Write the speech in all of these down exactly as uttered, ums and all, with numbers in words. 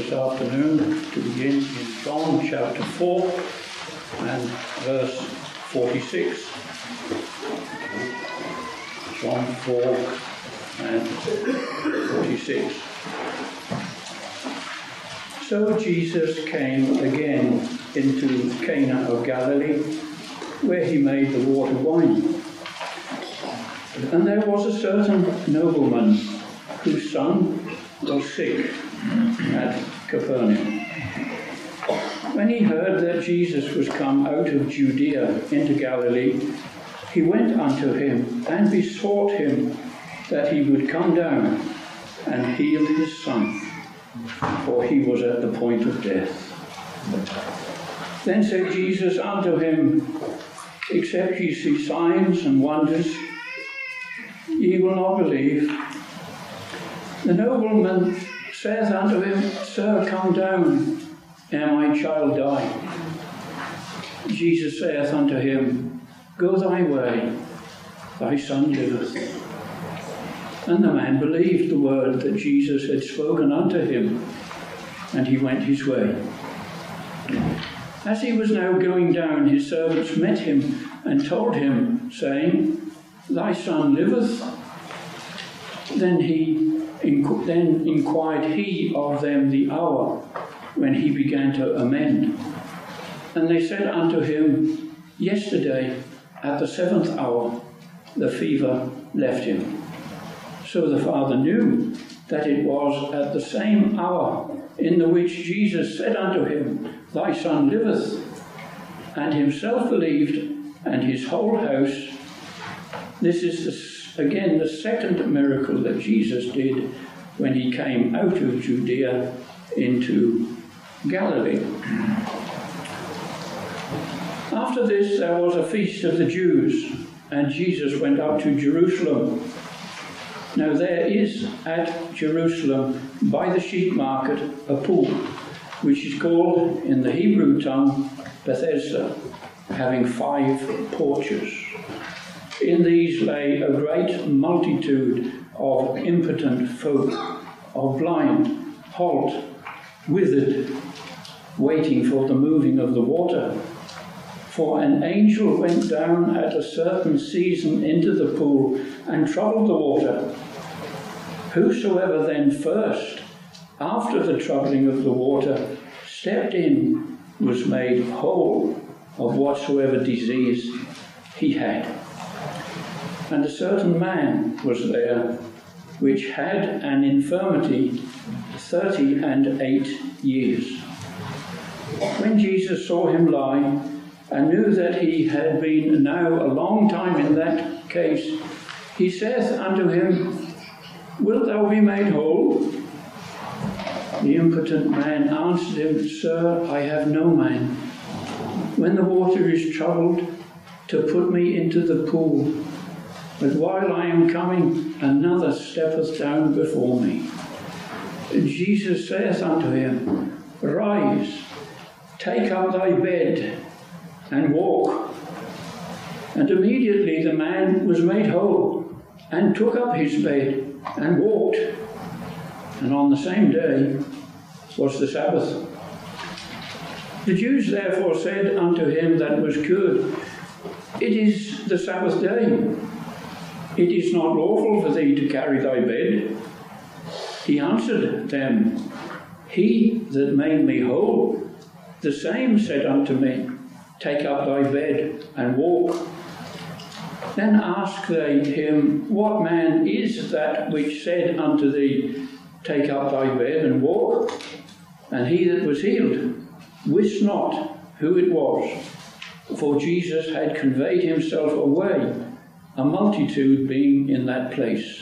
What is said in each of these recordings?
this afternoon to begin in John chapter four and verse forty-six. John four and forty-six. So Jesus came again into Cana of Galilee, where he made the water wine. And there was a certain nobleman whose son was sick at Capernaum. When he heard that Jesus was come out of Judea into Galilee, he went unto him and besought him that he would come down and heal his son, for he was at the point of death. Then said Jesus unto him, Except ye see signs and wonders, ye will not believe. The nobleman saith unto him, Sir, come down, ere my child die. Jesus saith unto him, Go thy way, thy son liveth. And the man believed the word that Jesus had spoken unto him, and he went his way. As he was now going down, his servants met him and told him, saying, Thy son liveth. Then he then inquired he of them the hour when he began to amend. And they said unto him, Yesterday at the seventh hour the fever left him. So the father knew that it was at the same hour in the which Jesus said unto him, Thy son liveth, and himself believed, and his whole house. This is the, again the second miracle that Jesus did when he came out of Judea into Galilee. After this there was a feast of the Jews, and Jesus went up to Jerusalem. Now there is at Jerusalem by the sheep market a pool, which is called in the Hebrew tongue Bethesda, having five porches. In these lay a great multitude of impotent folk, of blind, halt, withered, waiting for the moving of the water. For an angel went down at a certain season into the pool and troubled the water. Whosoever then first, after the troubling of the water, stepped in was made whole of whatsoever disease he had. And a certain man was there, which had an infirmity thirty and eight years. When Jesus saw him lie, and knew that he had been now a long time in that case, he saith unto him, Wilt thou be made whole? The impotent man answered him, Sir, I have no man, when the water is troubled, to put me into the pool. But while I am coming, another steppeth down before me. And Jesus saith unto him, Arise, take up thy bed, and walk. And immediately the man was made whole, and took up his bed, and walked. And on the same day was the Sabbath. The Jews therefore said unto him that was cured, It is the Sabbath day. It is not lawful for thee to carry thy bed. He answered them, He that made me whole, the same said unto me, Take up thy bed and walk. Then asked they him, What man is that which said unto thee, Take up thy bed and walk? And he that was healed wist not who it was, for Jesus had conveyed himself away, a multitude being in that place.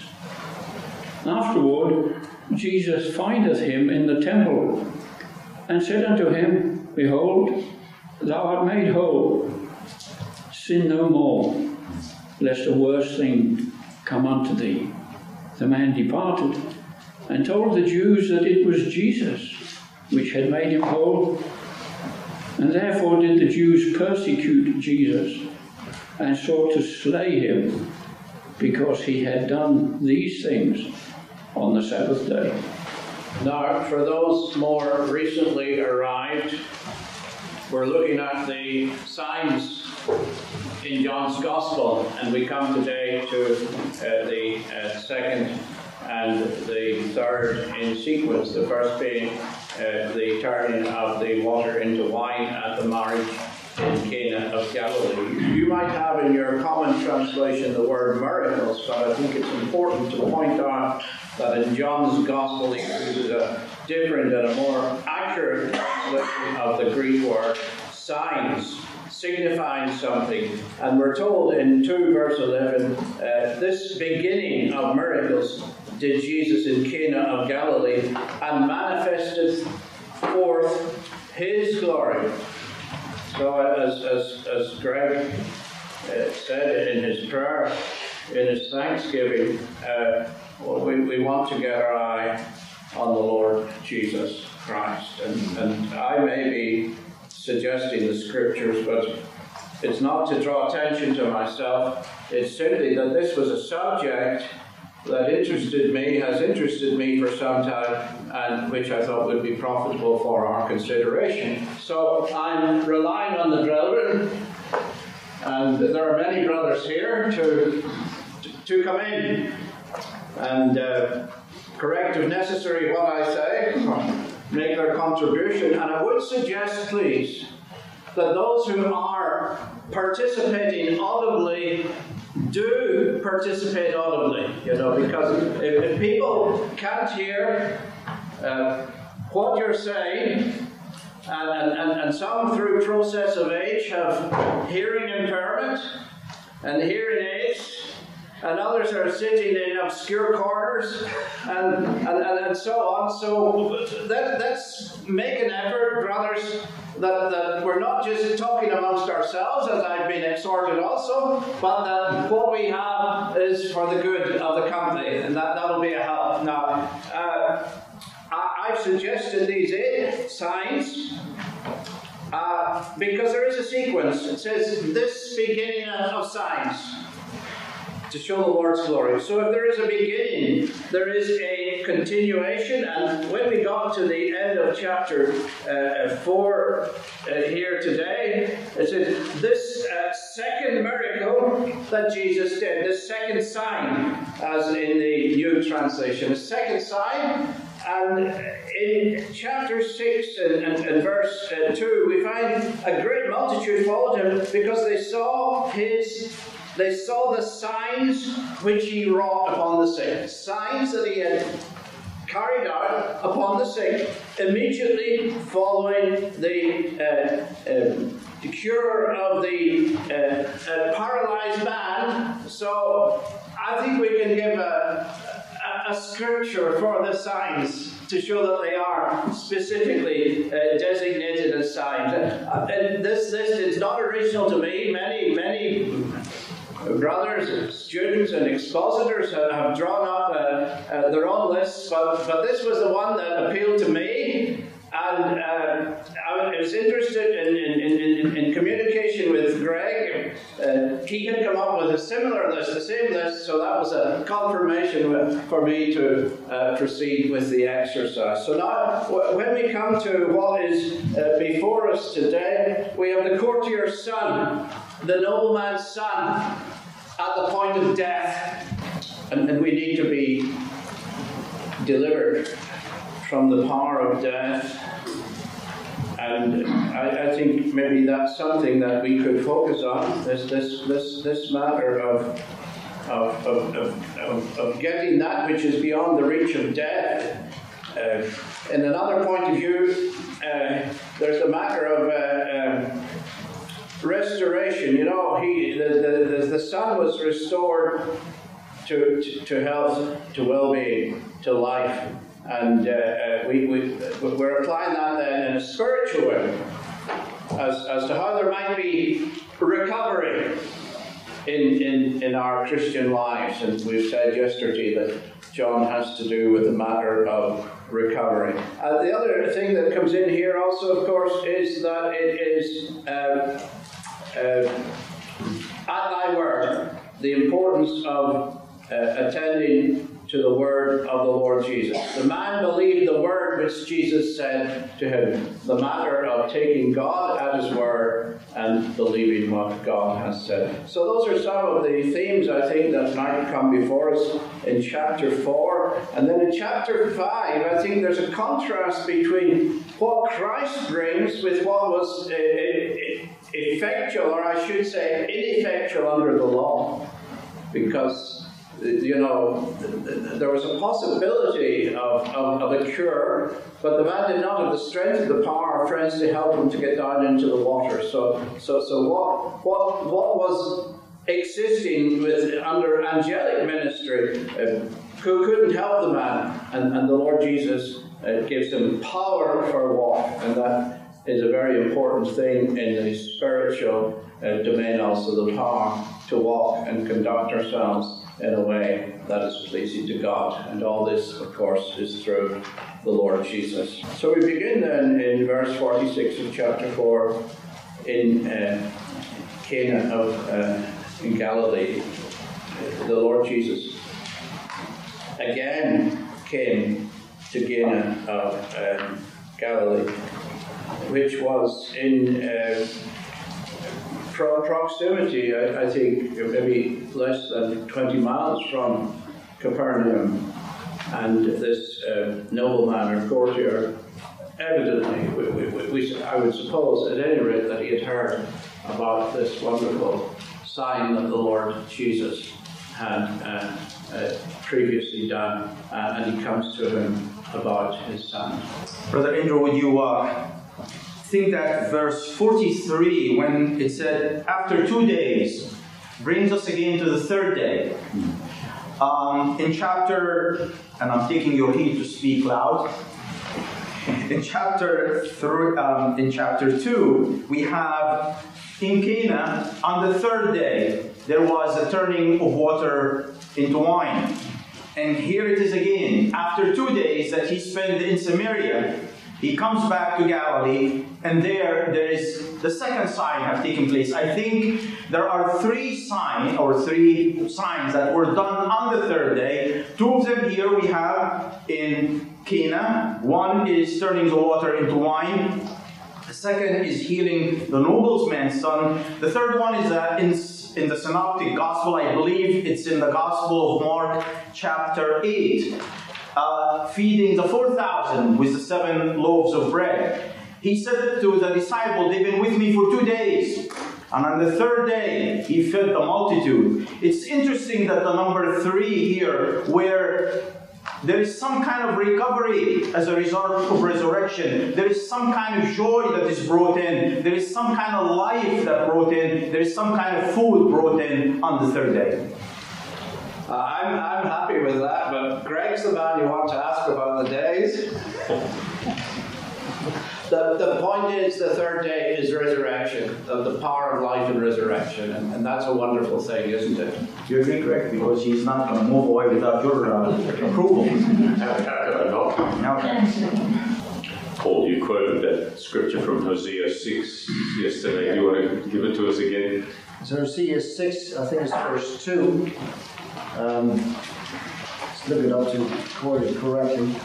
Afterward Jesus findeth him in the temple, and said unto him, Behold, thou art made whole. Sin no more, lest a worse thing come unto thee. The man departed, and told the Jews that it was Jesus which had made him whole. And therefore did the Jews persecute Jesus, and sought to slay him, because he had done these things on the Sabbath day. Now, for those more recently arrived, we're looking at the signs in John's Gospel, and we come today to uh, the uh, second and the third in sequence, the first being uh, the turning of the water into wine at the marriage in Cana of Galilee. You might have in your common translation the word miracles, but I think it's important to point out that in John's Gospel he uses a different and a more accurate translation of the Greek word signs, signifying something. And we're told in two verse eleven, uh, this beginning of miracles did Jesus in Cana of Galilee, and manifested forth his glory. So as, as, as Greg uh, said in his prayer, in his thanksgiving, uh, we, we want to get our eye on the Lord Jesus Christ. And, and I may be suggesting the scriptures, but it's not to draw attention to myself. It's simply that this was a subject that interested me, has interested me for some time, and which I thought would be profitable for our consideration. So I'm relying on the brethren, and there are many brothers here, to, to come in and uh, correct if necessary what I say, make their contribution. And I would suggest, please, that those who are participating audibly do participate audibly, you know, because if, if people can't hear uh, what you're saying, and, and, and some through process of age have hearing impairment and hearing aids, and others are sitting in obscure corners, and, and, and, and so on. So let, let's make an effort, brothers, that, that we're not just talking amongst ourselves, as I've been exhorted also, but that what we have is for the good of the company, and that, that'll be a help. Now, uh, I, I've suggested these eight signs, uh, because there is a sequence. It says, this beginning of signs, to show the Lord's glory. So if there is a beginning, there is a continuation. And when we got to the end of chapter uh, four uh, here today, it says, this uh, second miracle that Jesus did, this second sign, as in the New Translation, the second sign. And in chapter six and, and, and verse uh, two, we find a great multitude followed him because they saw his They saw the signs which he wrought upon the sick. Signs that he had carried out upon the sick, immediately following the, uh, uh, the cure of the uh, uh, paralyzed man. So I think we can give a, a, a scripture for the signs to show that they are specifically uh, designated as signs. Uh, and this list is not original to me. Many, many brothers and students and expositors have, have drawn up uh, uh, their own lists, but, but this was the one that appealed to me, and uh, I was interested in, in, in, in communication with Greg. Uh, he had come up with a similar list, the same list, so that was a confirmation for me to uh, proceed with the exercise. So now, when we come to what is uh, before us today, we have the courtier's son, the nobleman's son, at the point of death, and, and we need to be delivered from the power of death. And I, I think maybe that's something that we could focus on, this this this this matter of of of, of, of, of getting that which is beyond the reach of death. Uh, in another point of view, uh, there's the matter of uh, um, restoration. You know, he the, the, the son was restored to, to, to health, to well-being, to life. And uh, uh, we, we, we're applying that then in a spiritual way as, as to how there might be recovery in, in, in our Christian lives. And we've said yesterday that John has to do with the matter of recovery. Uh, the other thing that comes in here also, of course, is that it is uh, uh, at thy word, the importance of uh, attending to the word of the Lord Jesus. The man believed the word which Jesus said to him, the matter of taking God at his word and believing what God has said. So those are some of the themes, I think, that might come before us in chapter four. And then in chapter five, I think there's a contrast between what Christ brings with what was uh, effectual, or I should say ineffectual under the law. Because, you know, there was a possibility of, of, of a cure, but the man did not have the strength of the power of friends to help him to get down into the water. So, so, so what, what, what was existing with under angelic ministry uh, who couldn't help the man, and, and the Lord Jesus uh, gives him power for walk, and that is a very important thing in the spiritual uh, domain also, the power to walk and conduct ourselves in a way that is pleasing to God. And all this, of course, is through the Lord Jesus. So we begin then in verse forty-six of chapter four in uh, Cana of uh, in Galilee. The Lord Jesus again came to Cana of uh, Galilee, which was in uh, pro- proximity, I, I think, maybe less than twenty miles from Capernaum. And this uh, nobleman or courtier, evidently, we, we, we, I would suppose, at any rate, that he had heard about this wonderful sign that the Lord Jesus had uh, uh, previously done, uh, and he comes to him about his son. Brother Andrew, would you uh, think that verse forty-three, when it said, after two days, brings us again to the third day. Um, in chapter, and I'm taking your heed to speak loud. In chapter three, um, in chapter two, we have in Cana on the third day there was a turning of water into wine, and here it is again. After two days that he spent in Samaria, he comes back to Galilee, and there, there is the second sign have taken place. I think there are three signs, or three signs that were done on the third day. Two of them here we have in Cana. One is turning the water into wine. The second is healing the nobleman's son. The third one is uh, in, in the Synoptic Gospel. I believe it's in the Gospel of Mark, chapter eight. Uh, feeding the four thousand with the seven loaves of bread. He said to the disciples, they've been with me for two days. And on the third day, he fed the multitude. It's interesting that the number three here, where there is some kind of recovery as a result of resurrection. There is some kind of joy that is brought in. There is some kind of life that brought in. There is some kind of food brought in on the third day. Uh, I'm, I'm happy with that, but Greg's the man you want to ask about the days. the, the point is, the third day is resurrection, of the power of life and resurrection, and, and that's a wonderful thing, isn't it? Do you agree, Greg? Because he's not going to move away without your uh, approval. Paul, you quoted that scripture from Hosea six yesterday. Do you want to give it to us again? So Hosea six, I think it's verse two. Um, let's look it up to quote it correctly.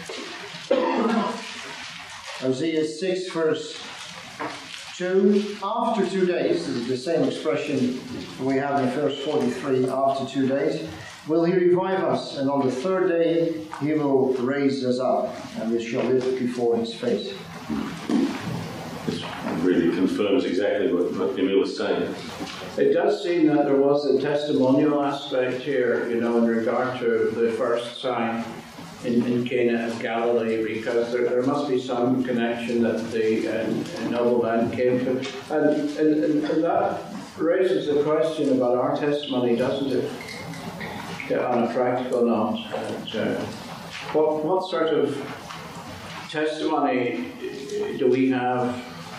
Hosea six, verse two. After two days, this is the same expression we have in verse forty-three, after two days, will he revive us, and on the third day he will raise us up, and we shall live before his face. This really confirms exactly what, what Emil was saying. It does seem that there was a testimonial aspect here, you know, in regard to the first sign in, in Cana of Galilee, because there, there must be some connection that the uh, nobleman came to. And, and, and that raises the question about our testimony, doesn't it? On a practical note. And, uh, what, what sort of testimony do we have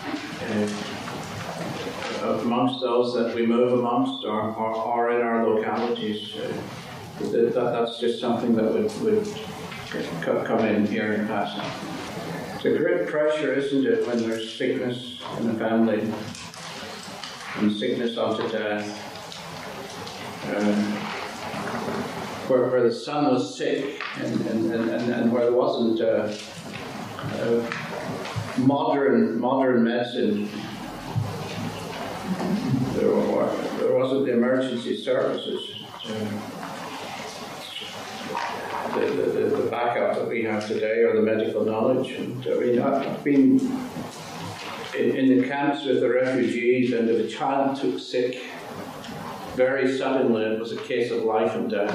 Uh, amongst those that we move amongst, or, or, or in our localities? Uh, that, that's just something that would, would come in here in passing. It's a great pressure, isn't it, when there's sickness in the family, and sickness unto death. Uh, where, where the son was sick and, and, and, and where there wasn't uh, uh, modern modern medicine. There, were, there wasn't the emergency services, the, the, the backup that we have today, or the medical knowledge. And I mean, I've been in, in the camps with the refugees, and if a child took sick, very suddenly it was a case of life and death.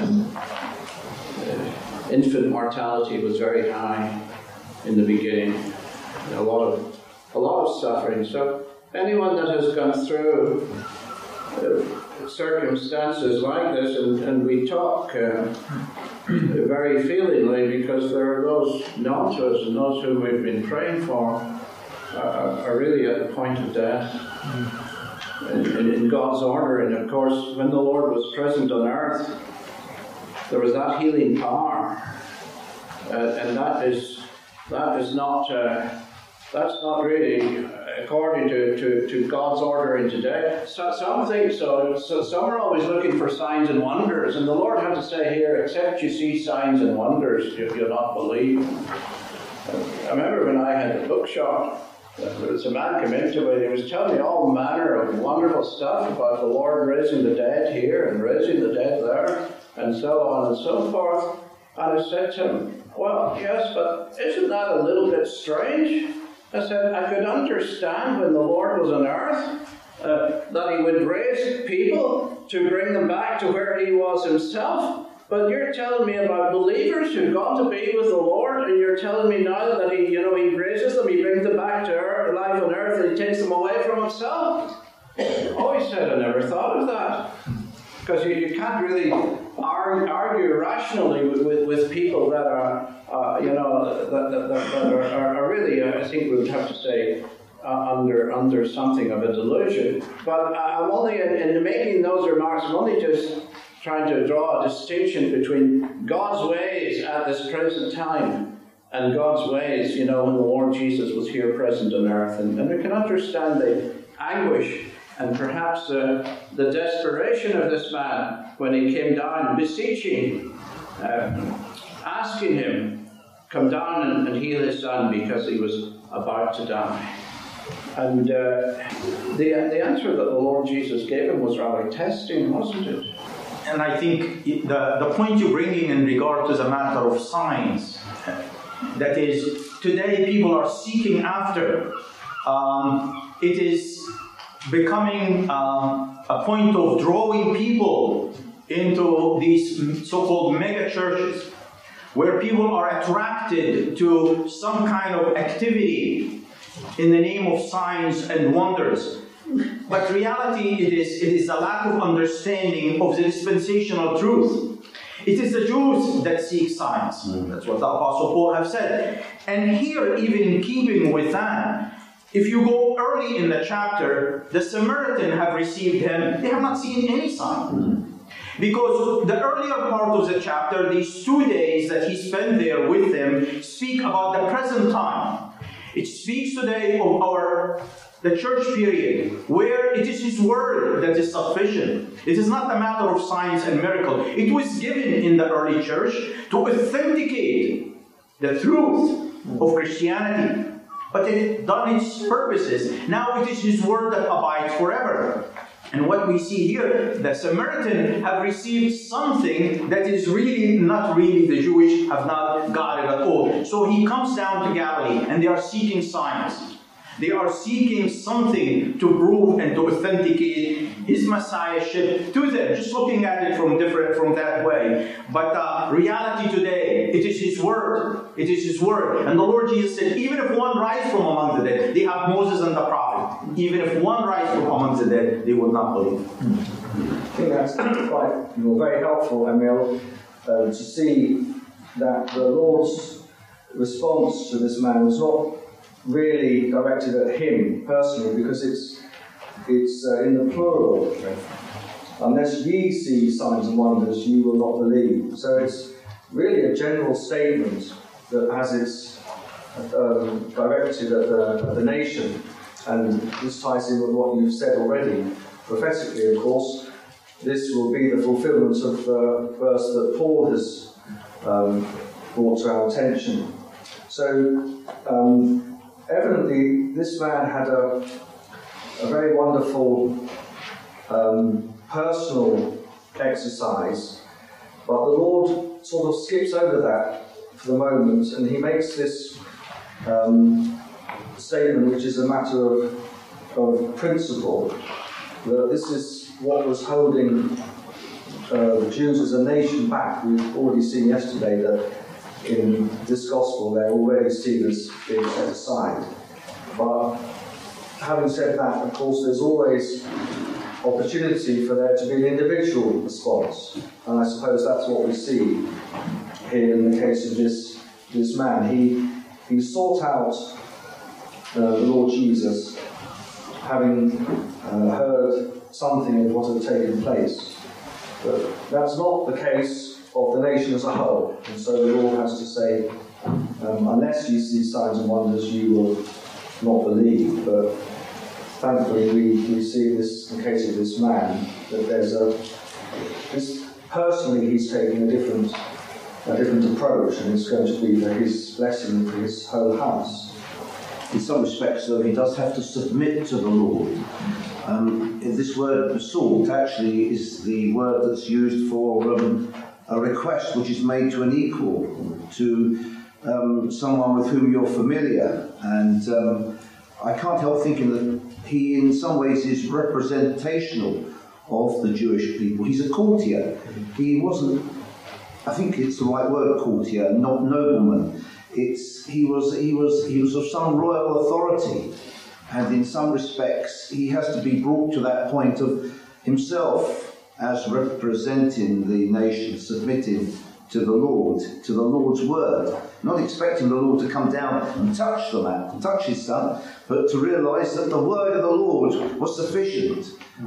Uh, infant mortality was very high in the beginning. A lot of a lot of suffering. So anyone that has gone through uh, circumstances like this, and, and we talk uh, very feelingly, because there are those known to us and those whom we've been praying for uh, are really at the point of death in, in, in God's order. And of course, when the Lord was present on earth, there was that healing power, uh, and that is that is not. Uh, That's not really according to, to, to God's order in today. So, some think so. so. Some are always looking for signs and wonders. And the Lord had to say here, except you see signs and wonders, you, you'll not believe. I remember when I had the bookshop, there was a man come into me, he was telling me all manner of wonderful stuff about the Lord raising the dead here and raising the dead there, and so on and so forth. And I said to him, well, yes, but isn't that a little bit strange? I said, I could understand when the Lord was on earth uh, that he would raise people to bring them back to where he was himself. But you're telling me about believers who've gone to be with the Lord, and you're telling me now that he, you know, he raises them, he brings them back to earth, life on earth, and he takes them away from himself? Oh, he said, I never thought of that. Because you, you can't really argue, argue rationally with, with, with people that are, uh, you know, that, that, that are, are, are really, uh, I think we would have to say, uh, under under something of a delusion. But I'm only, in, in making those remarks, I'm only just trying to draw a distinction between God's ways at this present time and God's ways, you know, when the Lord Jesus was here present on earth. And, and we can understand the anguish and perhaps uh, the desperation of this man when he came down beseeching, uh, asking him, come down and, and heal his son, because he was about to die. And uh, the, the answer that the Lord Jesus gave him was rather testing, wasn't it? And I think the, the point you're bringing in regard to the matter of signs, that is, today people are seeking after, um, it is becoming uh, a point of drawing people into these so-called mega churches, where people are attracted to some kind of activity in the name of signs and wonders. But reality, it is, it is a lack of understanding of the dispensational truth. It is the Jews that seek signs. That's what the Apostle Paul have said. And here, even in keeping with that, if you go early in the chapter, the Samaritan have received him. They have not seen any sign. Because the earlier part of the chapter, these two days that he spent there with them, speak about the present time. It speaks today of our the church period, where it is his word that is sufficient. It is not a matter of signs and miracle. It was given in the early church to authenticate the truth of Christianity. But it done its purposes. Now it is his word that abides forever. And what we see here, the Samaritan have received something that is really not really the Jewish have not got it at all. So he comes down to Galilee and they are seeking signs. They are seeking something to prove and to authenticate his messiahship to them, just looking at it from different from that way. But uh, reality today, it is his word. It is his word. And the Lord Jesus said, even if one rise from among the dead, they have Moses and the prophet. Even if one rise from among the dead, they would not believe. I think that's quite you know, very helpful, Emil, uh, to see that the Lord's response to this man was not really directed at him personally, because it's it's uh, in the plural. Unless ye see signs and wonders, ye will not believe. So it's really a general statement that has its um, directed at the, at the nation, and this ties in with what you've said already, prophetically, of course. this will be the fulfillment of the verse that Paul has um, brought to our attention. So, um, evidently, this man had a, a very wonderful um, personal exercise, but the Lord sort of skips over that for the moment, and he makes this um, statement, which is a matter of, of principle, that this is what was holding uh, the Jews as a nation back. We've already seen yesterday that in this gospel they're already seen as being set aside. But having said that, of course, there's always opportunity for there to be an individual response, and I suppose that's what we see here in the case of this this man. He he sought out uh, the Lord Jesus, having uh, heard something of what had taken place, but that's not the case of the nation as a whole, and so the Lord has to say, um, unless you see signs and wonders, you will not believe. But thankfully, we, we see in this in the case of this man that there's a this personally he's taking a different a different approach, and it's going to be for his blessing for his whole house. In some respects, though, he does have to submit to the Lord. Um, this word "sought" actually is the word that's used for um, a request which is made to an equal, to um, someone with whom you're familiar, and um, I can't help thinking that he in some ways is representational of the Jewish people. He's a courtier. He wasn't, I think it's the right word, courtier, not nobleman. It's he was he was he was of some royal authority, and in some respects he has to be brought to that point of himself as representing the nation, submitting to the Lord, to the Lord's word, not expecting the Lord to come down and touch the man, touch his son, but to realise that the word of the Lord was sufficient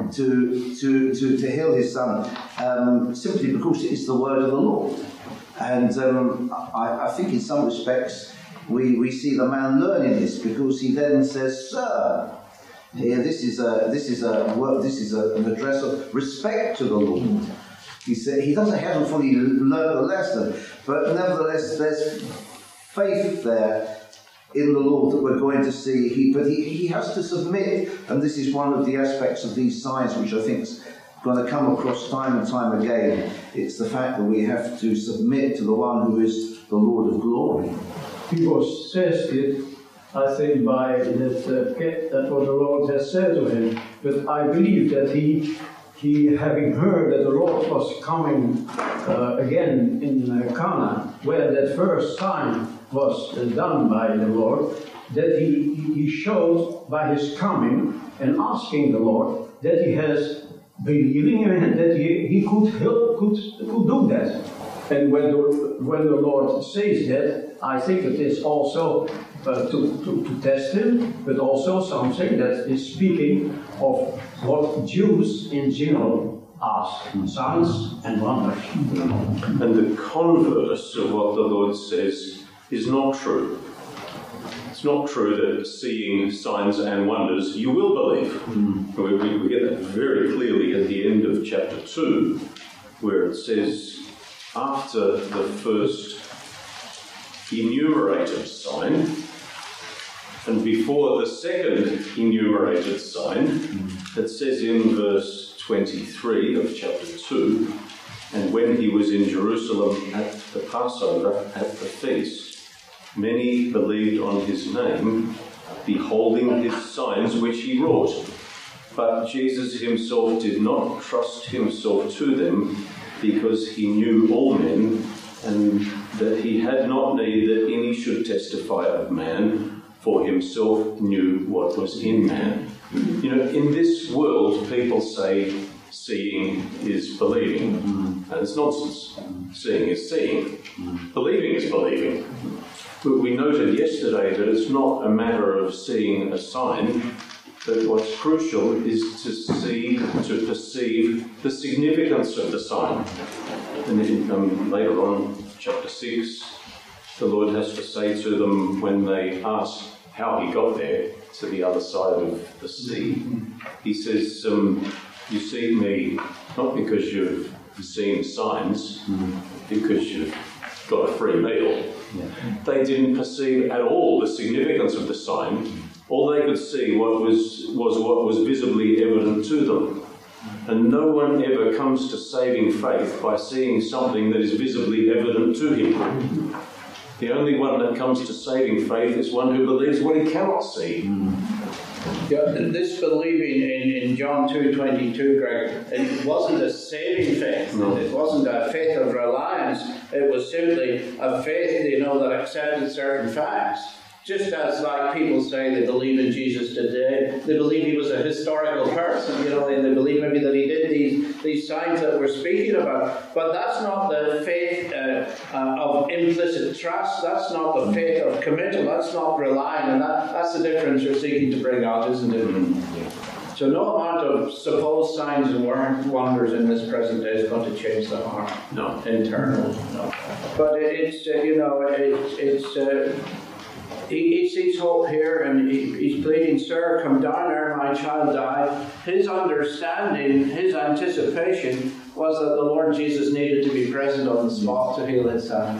to to to, to heal his son, um, simply because it is the word of the Lord. And um, I, I think in some respects we, we see the man learning this, because he then says, "Sir." Here, this is a this is a this is a, an address of respect to the Lord. He said he doesn't he hasn't fully learned the lesson, but nevertheless there's faith there in the Lord that we're going to see. He but he, he has to submit, and this is one of the aspects of these signs which I think is going to come across time and time again. It's the fact that we have to submit to the one who is the Lord of glory. He was says it, I think, by that, uh, that what the Lord has said to him. But I believe that he, he having heard that the Lord was coming uh, again in uh, Cana, where that first sign was uh, done by the Lord, that he, he showed by his coming and asking the Lord that he has believing in him, that he, he could help, could, could do that. And when the, when the Lord says that, I think it is also uh, to, to, to test him, but also something that is speaking of what Jews in general ask, signs and wonders. And the converse of what the Lord says is not true. It's not true that seeing signs and wonders you will believe. Mm. We, we, we get that very clearly at the end of chapter two, where it says, after the first enumerated sign, and before the second enumerated sign, mm. it says in verse twenty-three of chapter two, and when he was in Jerusalem at the Passover, at the feast, many believed on his name, beholding his signs which he wrought. But Jesus himself did not trust himself to them, because he knew all men, and that he had not need that any should testify of man, for himself knew what was in man. You know, in this world, people say seeing is believing, and it's nonsense. Seeing is seeing. Believing is believing. But we noted yesterday that it's not a matter of seeing a sign, but what's crucial is to see, to perceive the significance of the sign. And then um, later on, chapter six, the Lord has to say to them when they ask how he got there to the other side of the sea, he says, um, you seek me not because you've seen signs, mm. because you've got a free meal. Yeah. They didn't perceive at all the significance of the sign. All they could see what was, was what was visibly evident to them. And no one ever comes to saving faith by seeing something that is visibly evident to him. The only one that comes to saving faith is one who believes what he cannot see. Mm. Yeah, this believing in, in John two twenty-two, Greg, it wasn't a saving faith. No. It wasn't a faith of reliance. It was simply a faith, you know, that accepted certain facts. Just as, like, people say they believe in Jesus today, they believe he was a historical person, you know, and they believe maybe that he did these, these signs that we're speaking about. But that's not the faith uh, uh, of implicit trust. That's not the faith of committal. That's not relying. And that, that's the difference you're seeking to bring out, isn't it? Mm-hmm. So no amount of supposed signs and wonders in this present day is going to change the heart. No. Internal. No. But it's, uh, you know, it, it's... Uh, He, he sees hope here, and he, he's pleading, "Sir, come down ere my child die." His understanding, his anticipation was that the Lord Jesus needed to be present on the spot to heal his son.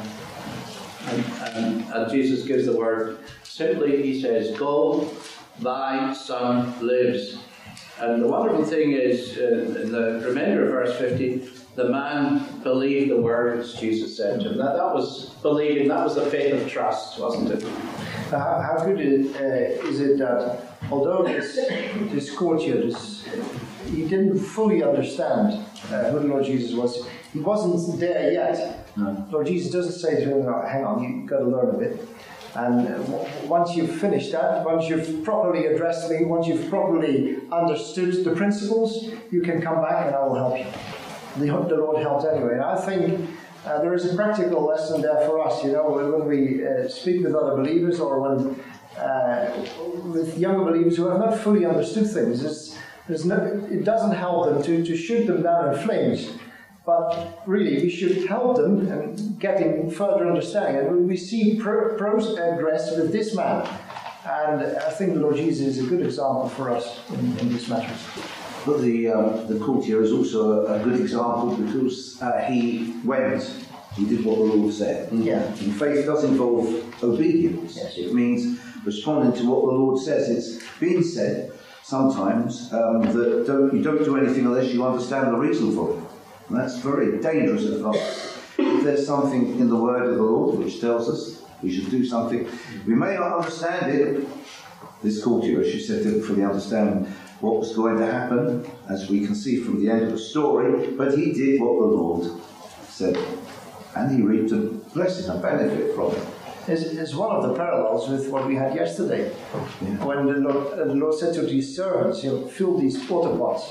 And, and, and Jesus gives the word. Simply, he says, "Go, thy son lives." And the wonderful thing is, uh, in the remainder of verse fifty, the man believed the word which Jesus said to him. That, that was believing, that was the faith of trust, wasn't it? How, how good is, uh, is it that although this, this courtier, this, he didn't fully understand uh, who the Lord Jesus was, he wasn't there yet. No. Lord Jesus doesn't say to him, "Hang on, you've got to learn a bit." And uh, once you've finished that, once you've properly addressed me, once you've properly understood the principles, you can come back and I will help you. The, the Lord helped anyway. And I think uh, there is a practical lesson there for us, you know, when we uh, speak with other believers or when uh, with younger believers who have not fully understood things. It's, there's no, it doesn't help them to, to shoot them down in flames. But really, we should help them in getting further understanding. And we see pro- progress with this man. And I think the Lord Jesus is a good example for us in, in this matter. But the um, the courtier is also a, a good example because uh, he went, he did what the Lord said. Yeah. And faith does involve obedience. Yes. It means responding to what the Lord says. It's been said sometimes um, that don't, you don't do anything unless you understand the reason for it. And that's very dangerous advice. If there's something in the word of the Lord which tells us we should do something, we may not understand it. This courtier, as you said, didn't fully understand what was going to happen, as we can see from the end of the story, but he did what the Lord said, and he reaped a blessing, a benefit from it. It's, it's one of the parallels with what we had yesterday, yeah. when the Lord, uh, the Lord said to these servants, you know, "Fill these porter pots."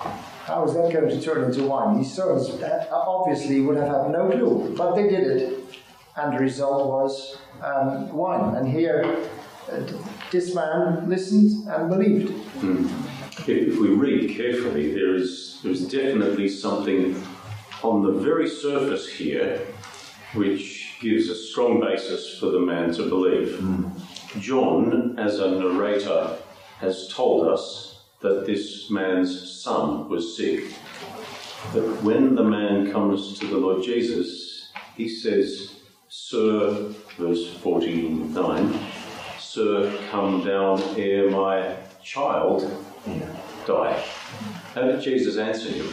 How is that going to turn into wine? These servants obviously would have had no clue, but they did it, and the result was um, wine. And here, uh, this man listened and believed. Hmm. If we read carefully, there is there is definitely something on the very surface here which gives a strong basis for the man to believe. Hmm. John, as a narrator, has told us that this man's son was sick. That when the man comes to the Lord Jesus, he says, "Sir," verse forty-nine, "Sir, come down ere my child die." How did Jesus answer him?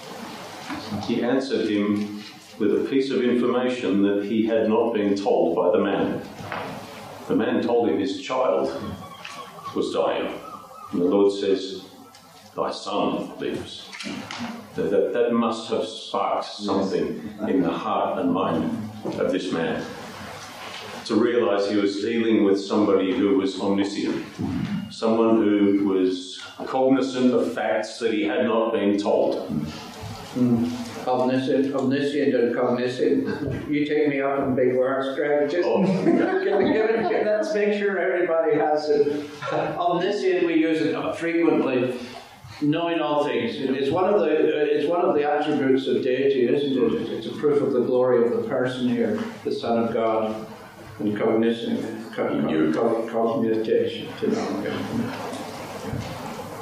He answered him with a piece of information that he had not been told by the man. The man told him his child was dying. And the Lord says, "Thy son lives." That, that, that must have sparked something in the heart and mind of this man. To realize he was dealing with somebody who was omniscient. Someone who was cognizant of facts that he had not been told. Mm. Omniscient, omniscient and cognisant. You take me up in big words, Greg. Just oh. give it, give it, let's make sure everybody has it. Omniscient, we use it frequently. Knowing all things. It's one of the it's one of the attributes of deity, isn't it? It's a proof of the glory of the person here, the Son of God, and cognition, cognition to know.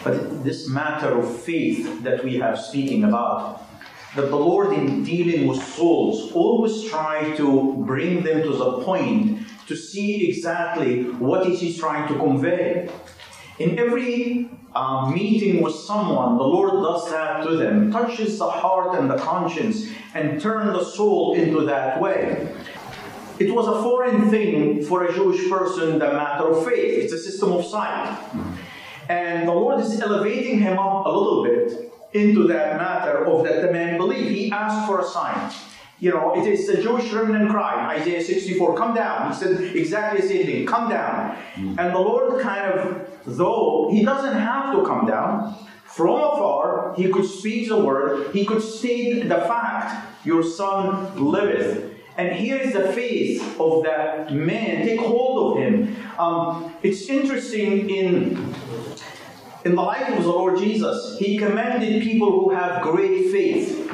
But this matter of faith that we have speaking about, that the Lord in dealing with souls always try to bring them to the point to see exactly what is He trying to convey. In every uh, meeting with someone, the Lord does that to them, touches the heart and the conscience, and turns the soul into that way. It was a foreign thing for a Jewish person, the matter of faith. It's a system of sight. And the Lord is elevating him up a little bit into that matter of that the man believe. He asked for a sign. You know, it is the Jewish remnant cry, Isaiah sixty-four, come down. He said exactly the same thing, come down. Mm. And the Lord kind of, though He doesn't have to come down, from afar, He could speak the word, He could state the fact, your son liveth. And here is the faith of that man. Take hold of him. Um, it's interesting in, in the life of the Lord Jesus, He commended people who have great faith.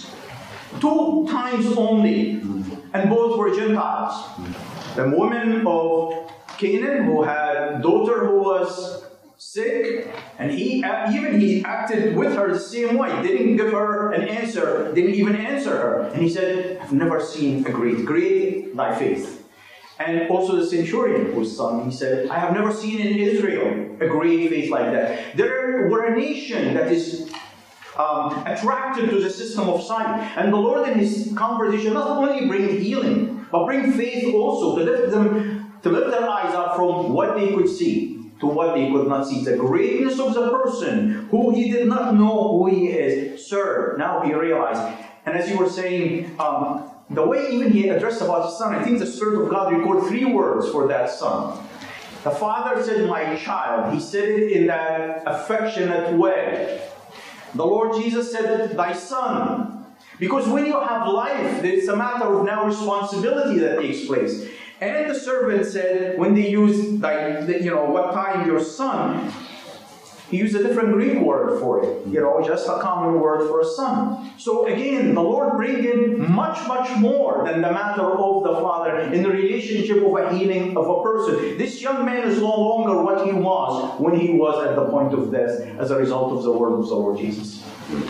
Two times only, and both were Gentiles. The woman of Canaan who had a daughter who was sick, and he even he acted with her the same way. Didn't give her an answer, didn't even answer her. And he said, I've never seen a great, great thy faith. And also the centurion whose son, he said, I have never seen in Israel a great faith like that. There were a nation that is um, attracted to the system of sight. And the Lord in His conversation not only bring healing, but bring faith also to lift them, to lift their eyes up from what they could see to what they could not see. The greatness of the person who he did not know who he is. Sir, now he realized. And as you were saying, um, the way even he addressed about his son, I think the Spirit of God recorded three words for that son. The father said, my child. He said it in that affectionate way. The Lord Jesus said, thy son. Because when you have life, it's a matter of now responsibility that takes place. And the servant said, when they used, like, you know, what time your son, he used a different Greek word for it. You know, just a common word for a son. So again, the Lord brings in much, much more than the matter of the Father in the relationship of a healing of a person. This young man is no longer what he was when he was at the point of death as a result of the word of the Lord Jesus.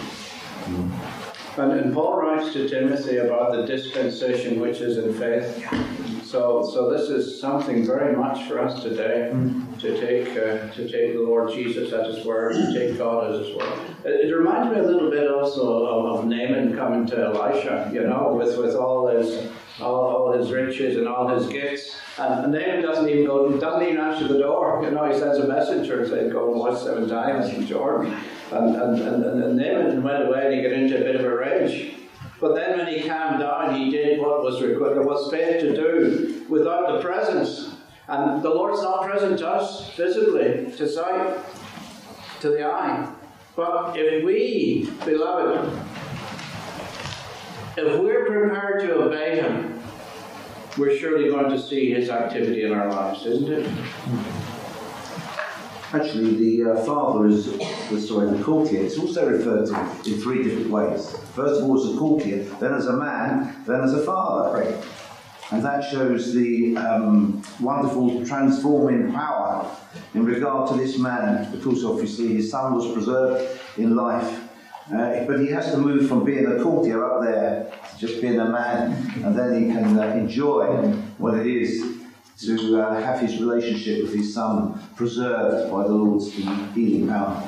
And, and Paul writes to Timothy about the dispensation which is in faith. So, so this is something very much for us today, mm. to take uh, to take the Lord Jesus at His word, to take God at His word. It, it reminds me a little bit also of, of Naaman coming to Elisha, you know, with, with all his all, all his riches and all his gifts. And, and Naaman doesn't even go, doesn't even answer the door. You know, he sends a messenger and says, "Go and wash seven times in Jordan." And and, and, and Naaman went away and he got into a bit of a rage. But then when he calmed down, he did what was required, there was faith to do without the presence. And the Lord's not present to us physically, to sight, to the eye. But if we, beloved, if we're prepared to obey Him, we're surely going to see His activity in our lives, isn't it? Actually, the uh, father is, uh, sorry, the courtier. It's also referred to in three different ways. First of all, as a courtier, then as a man, then as a father. Right. And that shows the um, wonderful transforming power in regard to this man, because obviously his son was preserved in life. Uh, but he has to move from being a courtier up there to just being a man, and then he can uh, enjoy what it is to uh, have his relationship with his son preserved by the Lord's healing power.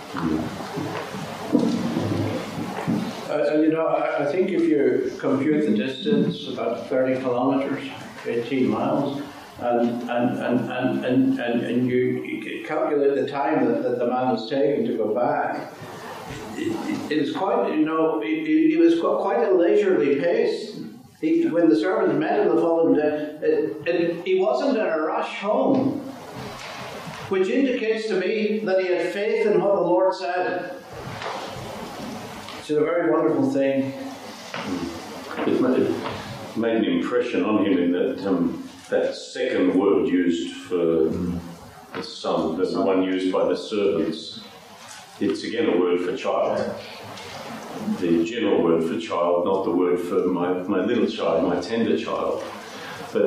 Uh, you know, I, I think if you compute the distance, about thirty kilometres, eighteen miles, and and, and, and, and, and, and you, you calculate the time that, that the man was taking to go back, it, it was quite, you know, it, it was quite a leisurely pace. He, when the servants met him the following day, it, it, he wasn't in a rush home, which indicates to me that he had faith in what the Lord said. It's a very wonderful thing. It made, made an impression on him in that um, that second word used for the son, the one used by the servants. It's again a word for child. The general word for child, not the word for my, my little child, my tender child.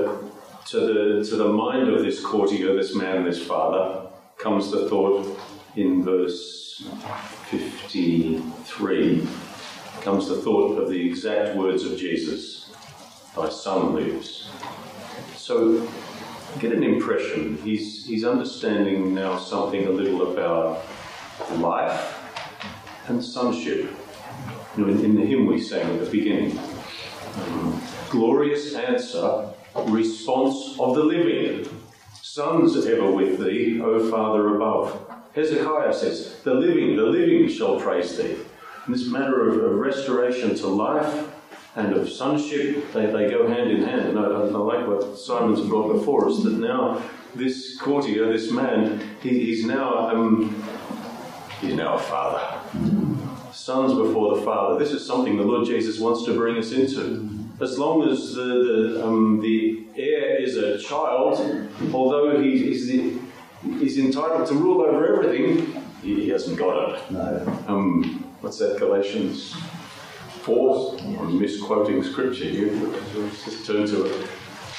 But to the to the mind of this courtier, this man, this father, comes the thought, in verse fifty-three comes the thought of the exact words of Jesus, "Thy son lives." So I get an impression he's, he's understanding now something a little about life and sonship. You know, in, in the hymn we sang at the beginning, um, glorious answer, response of the living. Sons ever with thee, O Father above. Hezekiah says, the living, the living shall praise thee. And this matter of, of restoration to life and of sonship, they, they go hand in hand. And I, I like what Simon's brought before us, that now this courtier, this man, he, he's now um, he's now a father. Sons before the Father. This is something the Lord Jesus wants to bring us into. As long as the the, um, the heir is a child, although he, he's, the, he's entitled to rule over everything, he, he hasn't got it. No. Um, what's that, Galatians four? I'm misquoting scripture here. Let's just turn to it.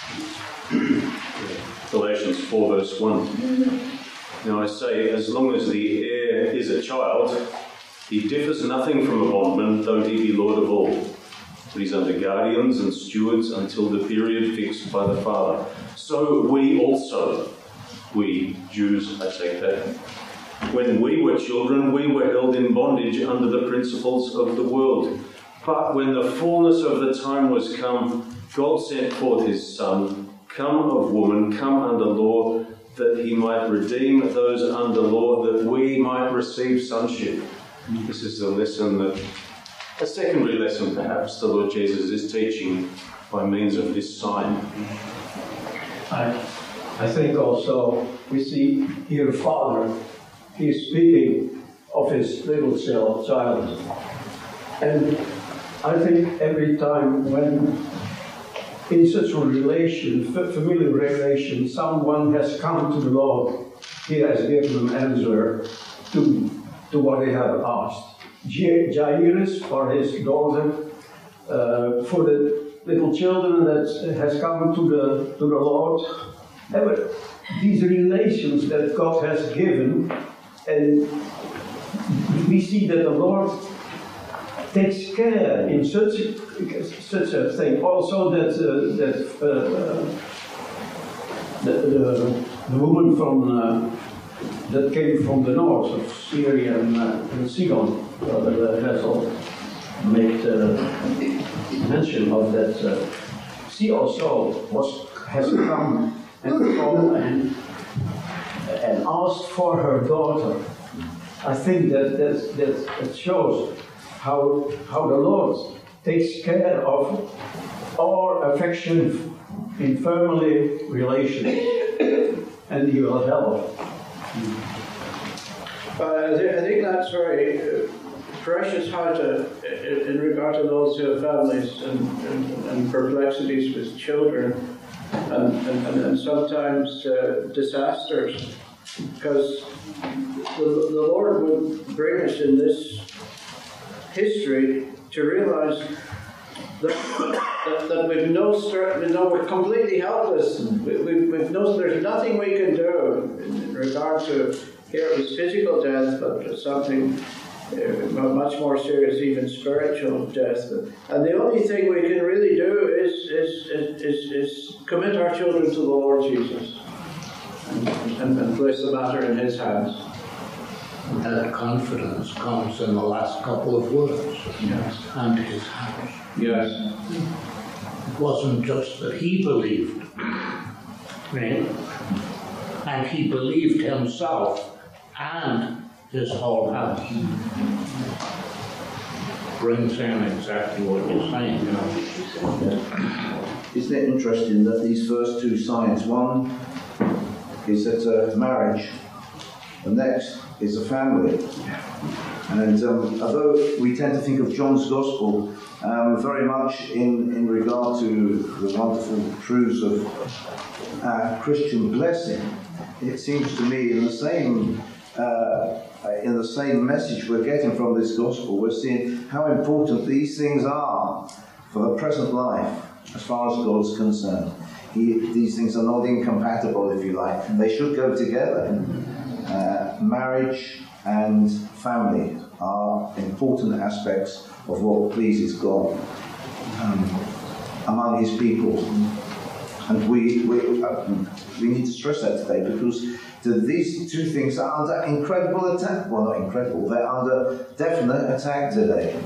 Galatians four verse one. Now I say, as long as the heir is a child, he differs nothing from a bondman, though he be Lord of all. But he's under guardians and stewards until the period fixed by the Father. So we also, we Jews, I take that, when we were children, we were held in bondage under the principles of the world. But when the fullness of the time was come, God sent forth his Son, come of woman, come under law, that he might redeem those under law, that we might receive sonship. This is the lesson that, a secondary lesson perhaps, the Lord Jesus is teaching by means of this sign. I, I think also we see here Father, he is speaking of his little child. And I think every time when in such a relation, familiar relation, someone has come to the Lord, he has given an answer to to what they have asked. Jairus for his daughter, uh, for the little children that has come to the to the Lord. And these relations that God has given, and we see that the Lord takes care in such such a thing. Also that uh, that uh, the, the the woman from. Uh, that came from the north of Syria and, uh, and Sidon. Brother Hazel made uh, mention of that. Uh, she also was has come and come and, and asked for her daughter. I think that that, that, that shows how how the Lord takes care of our affection in family relations, and He will help. But I, th- I think that's very uh, precious how to, in, in regard to those who have families and, and, and perplexities with children, and, and, and sometimes uh, disasters, because the, the Lord would bring us in this history to realize that, that, that we've no strength, we know we're completely helpless. We, we, we've no, there's nothing we can do in, in regard to, here it was physical death, but something uh, much more serious, even spiritual death. And the only thing we can really do is, is, is, is, is commit our children to the Lord Jesus and, and, and place the matter in His hands. That confidence comes in the last couple of words. Yes. And His house. Yes. It wasn't just that he believed, right? And he believed himself and his whole house. Brings in exactly what you're saying, you know. Isn't it interesting that these first two signs, one is at a marriage, the next is a family. And um, although we tend to think of John's Gospel um, very much in, in regard to the wonderful truths of uh, Christian blessing, it seems to me in the same uh, in the same message we're getting from this Gospel, we're seeing how important these things are for the present life as far as God's concerned. He, these things are not incompatible, if you like. They should go together. uh, marriage and family are important aspects of what pleases God um, among His people. And we, we, uh, we need to stress that today, because the, these two things are under incredible attack. Well, not incredible, they're under definite attack today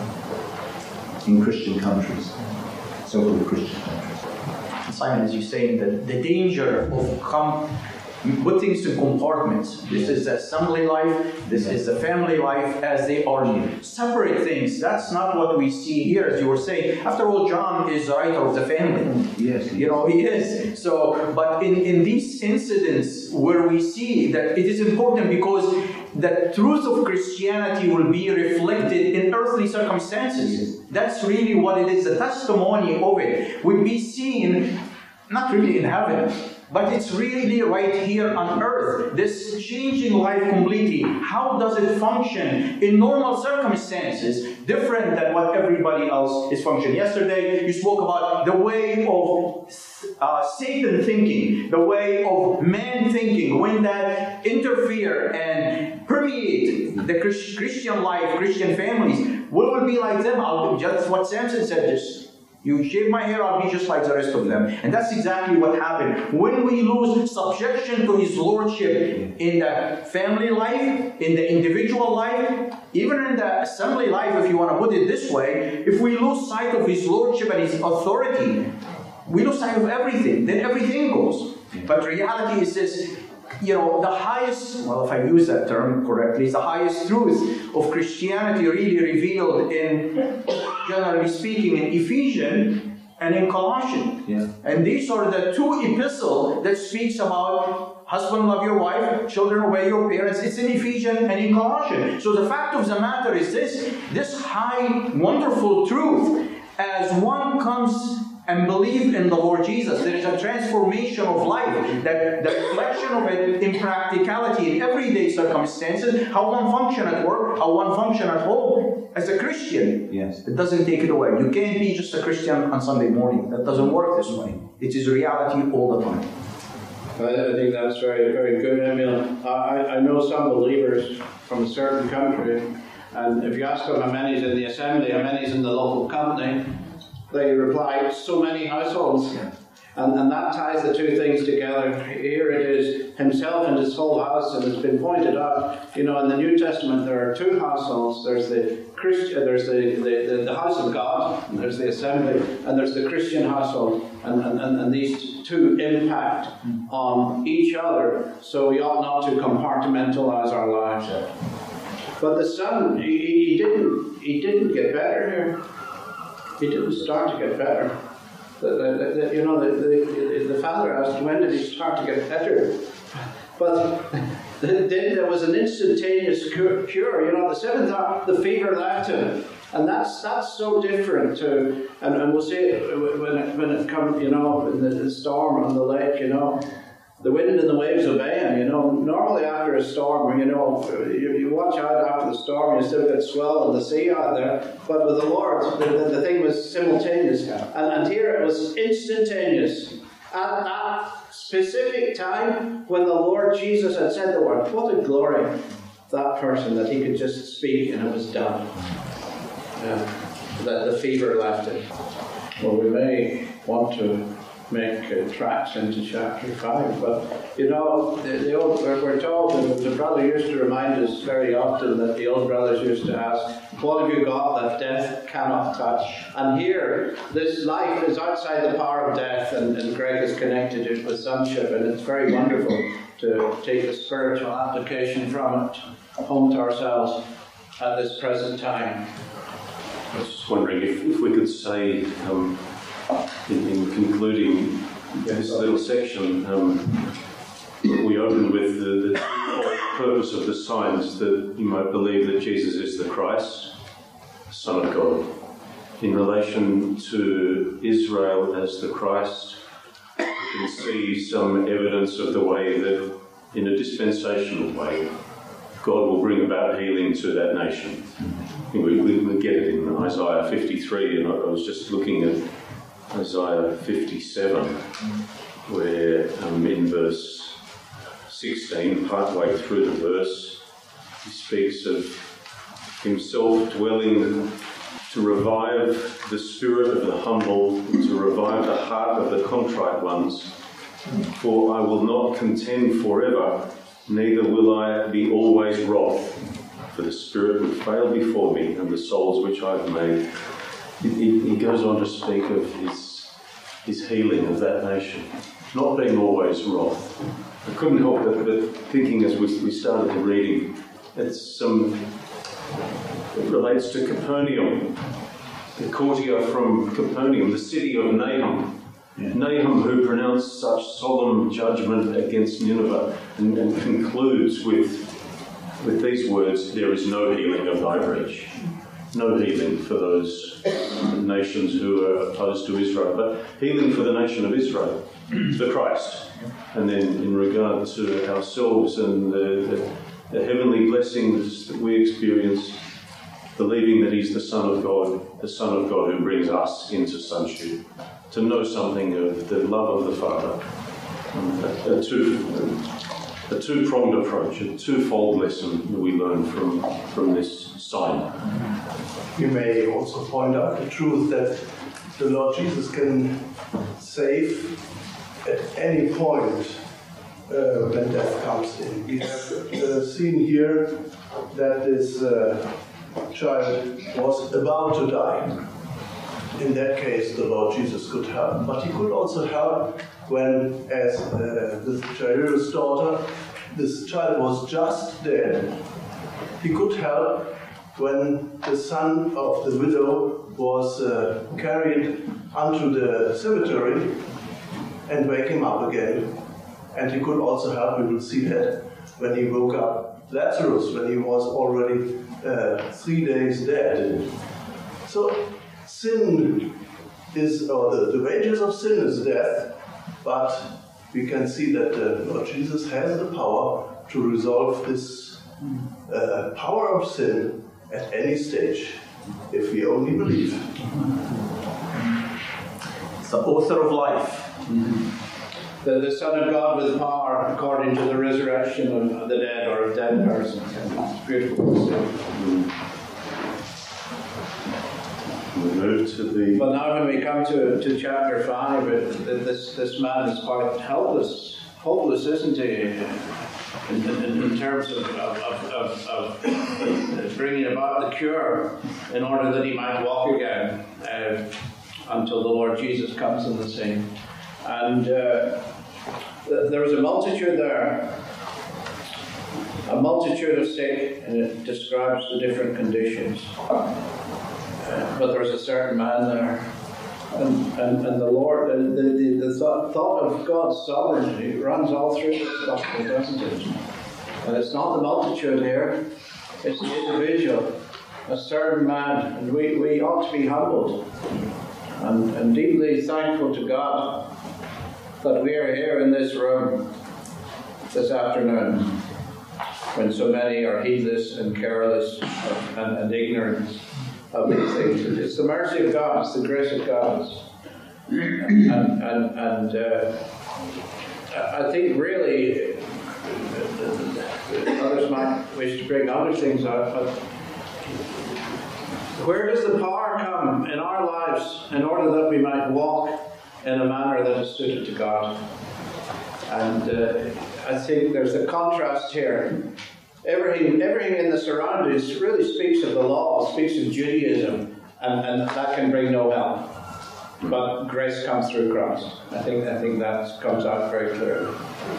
in Christian countries, so-called Christian countries. Simon, as you say, the, the danger of come, you put things in compartments. This is the assembly life, this is the family life, as they are separate things. That's not what we see here, as you were saying. After all, John is the writer of the family. Yes, you know, he is. So, but in, in these incidents where we see that it is important, because the truth of Christianity will be reflected in earthly circumstances. That's really what it is. The testimony of it will be seen, not really in heaven, but it's really right here on earth. This changing life completely. How does it function in normal circumstances, different than what everybody else is functioning? Yesterday, you spoke about the way of uh, Satan thinking, the way of man thinking, when that interfere and permeate the Christ- Christian life, Christian families. We will be like them. I'll, just what Samson said, just you shave my hair, I'll be just like the rest of them. And that's exactly what happened. When we lose subjection to His Lordship in the family life, in the individual life, even in the assembly life, if you want to put it this way, if we lose sight of His Lordship and His authority, we lose sight of everything. Then everything goes. But reality is this, you know, the highest, well, if I use that term correctly, is the highest truth of Christianity really revealed in, generally speaking, in Ephesians and in Colossians. Yeah. And these are the two epistles that speaks about husband love your wife, children obey your parents. It's in Ephesians and in Colossians. So the fact of the matter is this, this high, wonderful truth, as one comes and believe in the Lord Jesus, there is a transformation of life, that the reflection of it in practicality, in everyday circumstances, how one function at work, how one function at home, as a Christian. Yes. It doesn't take it away. You can't be just a Christian on Sunday morning. That doesn't work this way. It is reality all the time. I think that's very, very good, Emil. I, I know some believers from a certain country, and if you ask them how many's in the assembly, how many's in the local company, they reply, so many households. Yeah. And, and that ties the two things together. Here it is, himself and his whole house, and it's been pointed out, you know, in the New Testament there are two households. There's the Christian, there's the, the, the, the house of God, and there's the assembly, and there's the Christian household. And, and, and, and these two impact on each other, so we ought not to compartmentalize our lives. But the son, he, he didn't he didn't get better here. He didn't start to get better. The, the, the, you know, the, the, the father asked, when did he start to get better? But then there was an instantaneous cure. You know, the seventh hour, the fever left him. And that's that's so different to, and, and we'll see it when it, when it comes, you know, in the, the storm on the lake, you know, the wind and the waves obey him, you know. Normally after a storm, you know, you, you watch out after the storm, you still get swell in the sea out there. But with the Lord, the, the, the thing was simultaneous. And, and here it was instantaneous. At that specific time when the Lord Jesus had said the word, what a glory, that person, that he could just speak and it was done. Yeah, the, the fever left it. Well, we may want to make uh, tracks into chapter five, but you know, the, the old, we're, we're told, the, the brother used to remind us very often that the old brothers used to ask, what have you got that death cannot touch? And here, this life is outside the power of death, and, and Greg has connected it with sonship, and it's very wonderful to take a spiritual application from it home to ourselves at this present time. I was just wondering if, if we could say, um, in, in concluding this little section, um, we opened with the, the purpose of the signs, that you might believe that Jesus is the Christ, the Son of God. In relation to Israel as the Christ, we can see some evidence of the way that, in a dispensational way, God will bring about healing to that nation. We, we, we get it in Isaiah fifty-three, and I, I was just looking at Isaiah fifty-seven, where um, in verse sixteen, partway through the verse, he speaks of himself dwelling to revive the spirit of the humble, and to revive the heart of the contrite ones. For I will not contend forever, neither will I be always wroth, for the spirit will fail before me, and the souls which I have made. He, he goes on to speak of his, his healing of that nation, not being always wroth. I couldn't help but, but thinking as we, we started the reading, it's some, it relates to Capernaum, the courtier from Capernaum, the city of Nahum. Yeah. Nahum, who pronounced such solemn judgment against Nineveh, and, and concludes with, with these words, "There is no healing of thy breach." No healing for those nations who are opposed to Israel, but healing for the nation of Israel, the Christ. And then in regard to ourselves and the, the, the heavenly blessings that we experience, believing that He's the Son of God, the Son of God who brings us into sonship, to know something of the love of the Father. A, a, two, a two-pronged approach, a twofold lesson that we learn from, from this sign. You may also point out the truth that the Lord Jesus can save at any point uh, when death comes in. We have uh, seen here that this uh, child was about to die. In that case, the Lord Jesus could help, but He could also help when, as uh, the Jairus' daughter, this child was just dead. He could help when the son of the widow was uh, carried unto the cemetery and wake him up again. And he could also help, we will see that, when he woke up Lazarus, when he was already uh, three days dead. So sin is, or the, the wages of sin is death, but we can see that the Lord Jesus has the power to resolve this uh, power of sin at any stage, if we only believe. It's the author of life. Mm-hmm. the, the Son of God with power according to the resurrection of the dead or of dead persons. It's beautiful to see. We move to the... But now when we come to, to chapter five, it, this, this man is quite helpless, hopeless, isn't he? In, in, in terms of, of, of, of, of bringing about the cure in order that he might walk again uh, until the Lord Jesus comes in the scene. And uh, th- there was a multitude there, a multitude of sick, and it describes the different conditions. Uh, but there was a certain man there. And, and, and the Lord, the, the, the thought, thought of God's sovereignty runs all through this gospel, doesn't it? And it's not the multitude here, it's the individual, a certain man. And we, we ought to be humbled and, and deeply thankful to God that we are here in this room this afternoon when so many are heedless and careless and, and ignorant of these things. It's the mercy of God, it's the grace of God. And, and, and uh, I think really others might wish to bring other things out, but where does the power come in our lives in order that we might walk in a manner that is suited to God? And uh, I think there's a contrast here. Everything, everything in the surroundings really speaks of the law, speaks of Judaism, and, and that can bring no help. But grace comes through Christ. I think I think that comes out very clearly.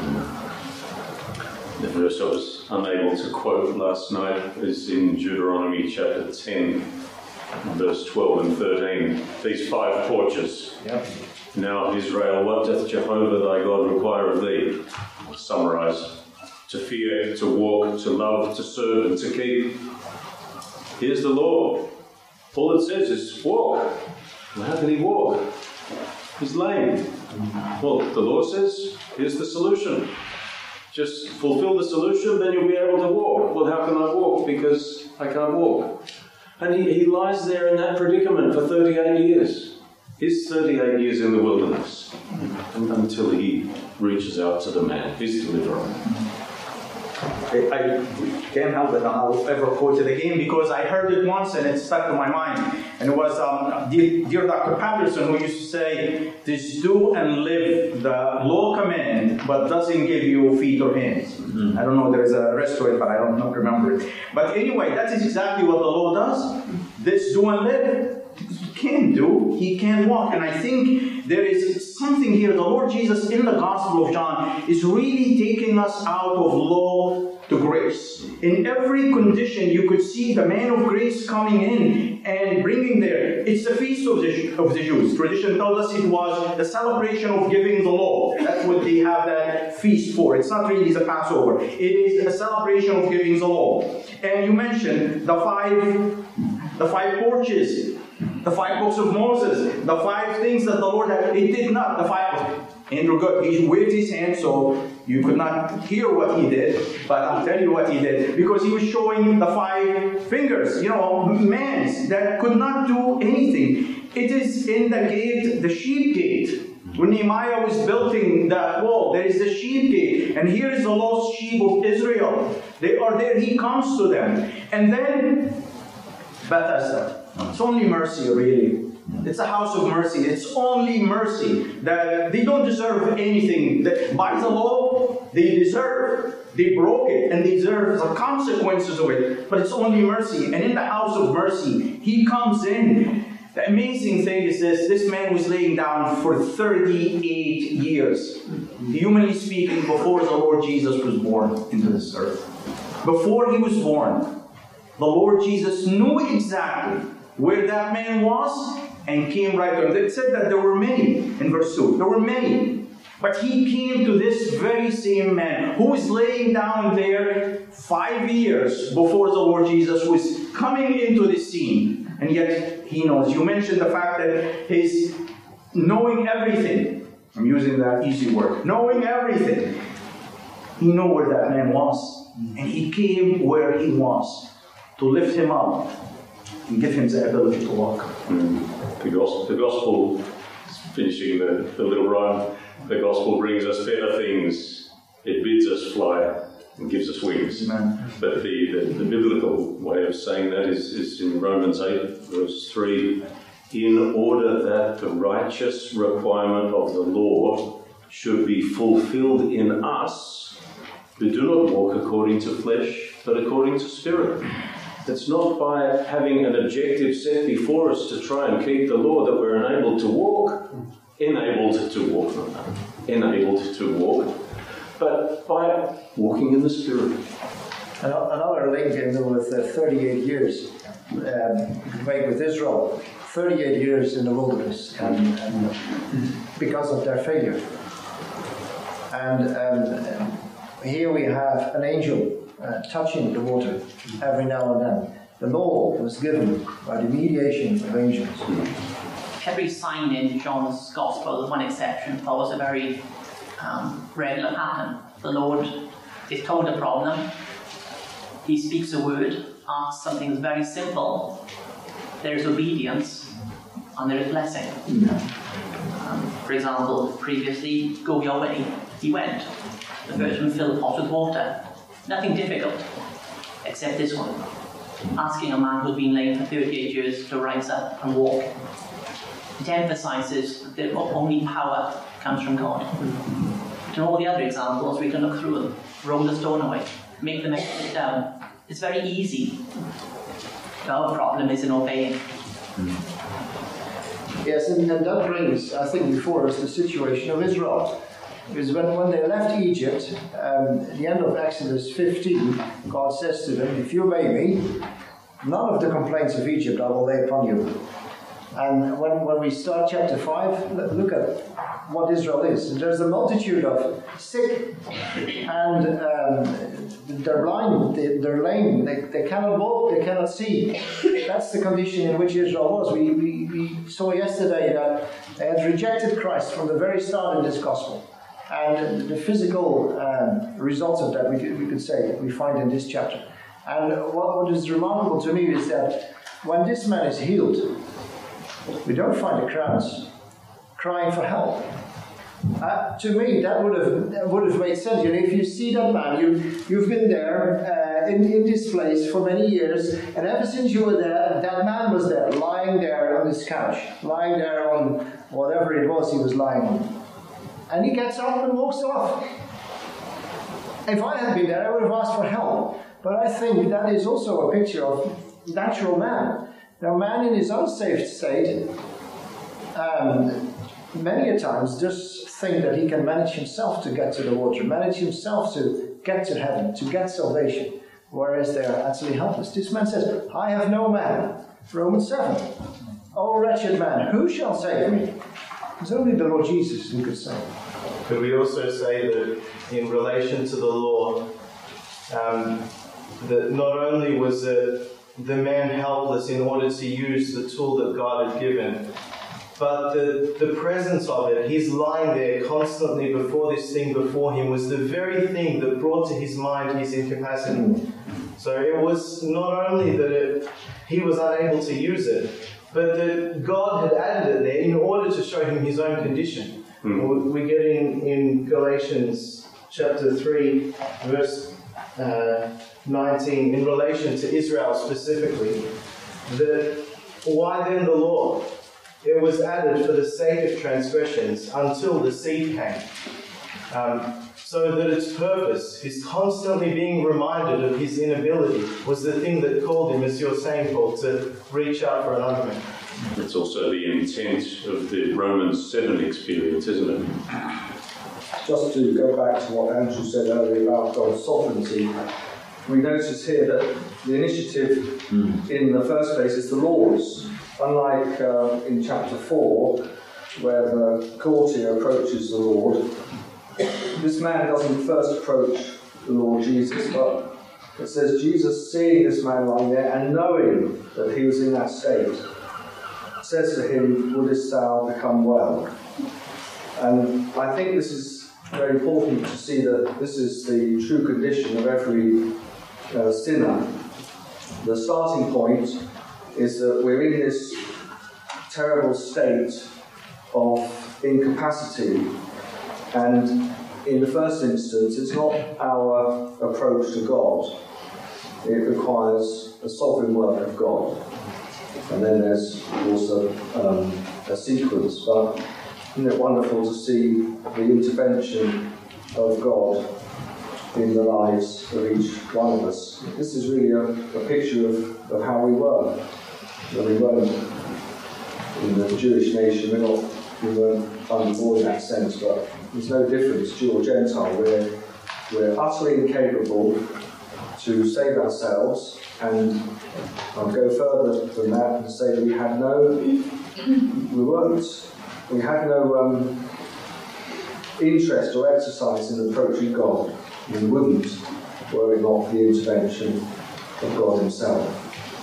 The verse I was unable to quote last night is in Deuteronomy chapter ten, verse twelve and thirteen. These five porches. Yep. Now, Israel, what doth Jehovah thy God require of thee? I'll summarize. To fear, to walk, to love, to serve, and to keep. Here's the law. All it says is walk. Well, how can he walk? He's lame. Well, the law says, here's the solution. Just fulfill the solution, then you'll be able to walk. Well, how can I walk? Because I can't walk. And he, he lies there in that predicament for thirty-eight years. His thirty-eight years in the wilderness until he reaches out to the man, his deliverer. I can't help it, I'll ever quote it again because I heard it once and it stuck to my mind. And it was um, dear, dear Doctor Patterson who used to say, "This do and live the law command, but doesn't give you feet or hands." Mm-hmm. I don't know, there is a rest to it, but I don't not remember it. But anyway, that is exactly what the law does. This do and live. He can do, he can walk. And I think there is something here. The Lord Jesus in the Gospel of John is really taking us out of law to grace. In every condition, you could see the man of grace coming in and bringing there. It's the feast of the, of the Jews. Tradition tells us it was the celebration of giving the law. That's what they have that feast for. It's not really the Passover. It is a celebration of giving the law. And you mentioned the five, the five porches. The five books of Moses, the five things that the Lord had, it did not, the five, Andrew God, he waved his hand so you could not hear what he did, but I'll tell you what he did, because he was showing the five fingers, you know, mans that could not do anything. It is in the gate, the sheep gate. When Nehemiah was building that wall, there is the sheep gate, and here is the lost sheep of Israel. They are there, he comes to them. And then, Bethesda. It's only mercy, really. It's a house of mercy. It's only mercy. That they don't deserve anything. That by the law, they deserve. They broke it, and they deserve the consequences of it. But it's only mercy. And in the house of mercy, he comes in. The amazing thing is this. This man was laying down for thirty-eight years. Humanly speaking, before the Lord Jesus was born into this earth. Before he was born, the Lord Jesus knew exactly where that man was and came right there. It said that there were many in verse two. There were many. But he came to this very same man who was laying down there five years before the Lord Jesus was coming into the scene. And yet he knows. You mentioned the fact that his knowing everything. I'm using that easy word. Knowing everything. He knew where that man was. And he came where he was to lift him up and give him the ability to walk. Mm. The gospel, the gospel, finishing the, the little rhyme, the gospel brings us better things. It bids us fly and gives us wings. Amen. But the, the, the biblical way of saying that is, is in Romans eight, verse three, in order that the righteous requirement of the law should be fulfilled in us who do not walk according to flesh, but according to spirit. It's not by having an objective set before us to try and keep the law that we're enabled to walk, enabled to walk, not enabled to walk, but by walking in the Spirit. Another link in with the thirty-eight years, um, made with Israel, thirty-eight years in the wilderness, and, and because of their failure. And um, here we have an angel Uh, touching the water every now and then. The law was given by the mediation of angels. Every sign in John's Gospel, with one exception, follows a very um, regular pattern. The Lord is told a problem, he speaks a word, asks something that's very simple, there is obedience, and there is blessing. Um, for example, previously, go your way, he went. The virgin filled the pot with water. Nothing difficult, except this one. Asking a man who's been lame for thirty-eight years to rise up and walk. It emphasizes that only power comes from God. And all the other examples, we can look through them. Roll the stone away, make the man sit down. It's very easy. Our problem is in obeying. Yes, and, and that brings, I think, before us the situation of Israel. Because when, when they left Egypt, um, at the end of Exodus fifteen, God says to them, if you obey me, none of the complaints of Egypt I will lay upon you. And when, when we start chapter five, look at what Israel is. There's a multitude of sick, and um, they're blind, they, they're lame, they, they cannot walk, they cannot see. That's the condition in which Israel was. We, we, we saw yesterday that they had rejected Christ from the very start in this gospel. And the physical um, results of that, we could, we could say, we find in this chapter. And what, what is remarkable to me is that when this man is healed, we don't find the crowds crying for help. Uh, to me, that would have that would have made sense. You know, if you see that man, you you've been there uh, in in this place for many years, and ever since you were there, that man was there, lying there on his couch, lying there on whatever it was he was lying on, and he gets up and walks off. If I had been there, I would have asked for help. But I think that is also a picture of natural man. Now, man in his unsaved state, um, many a times just think that he can manage himself to get to the water, manage himself to get to heaven, to get salvation, whereas they are actually helpless. This man says, I have no man. Romans seven. O wretched man, who shall save me? It's only the Lord Jesus who could save. Could we also say that in relation to the law, um, that not only was it the man helpless in order to use the tool that God had given, but the, the presence of it, he's lying there constantly before this thing before him, was the very thing that brought to his mind his incapacity. So it was not only that it, he was unable to use it, but that God had added it there in order to show him his own condition. Mm. We get in, in Galatians chapter three, verse uh, nineteen, in relation to Israel specifically, that why then the law? It was added for the sake of transgressions until the seed came. Um, so that its purpose, his constantly being reminded of his inability, was the thing that called him, as you're saying, Paul, to reach out for another man. It's also the intent of the Romans seven experience, isn't it? Just to go back to what Andrew said earlier about God's sovereignty, we notice here that the initiative mm. in the first place is the Lord's. Unlike uh, in chapter four, where the courtier approaches the Lord, this man doesn't first approach the Lord Jesus, but it says Jesus, seeing this man lying there and knowing that he was in that state, says to him, wouldest thou become well? And I think this is very important to see that this is the true condition of every uh, sinner. The starting point is that we're in this terrible state of incapacity, and in the first instance it's not our approach to God, it requires a sovereign work of God, and then there's also um, a sequence. But isn't it wonderful to see the intervention of God in the lives of each one of us? This is really a, a picture of, of how we were when we weren't in the Jewish nation. We're not, we weren't underborn in that sense, but there's no difference, Jew or Gentile. We're, we're utterly incapable to save ourselves, and I'll go further than that and say that we had no, we weren't, we had no um, interest or exercise in approaching God. We wouldn't, were it not the intervention of God himself.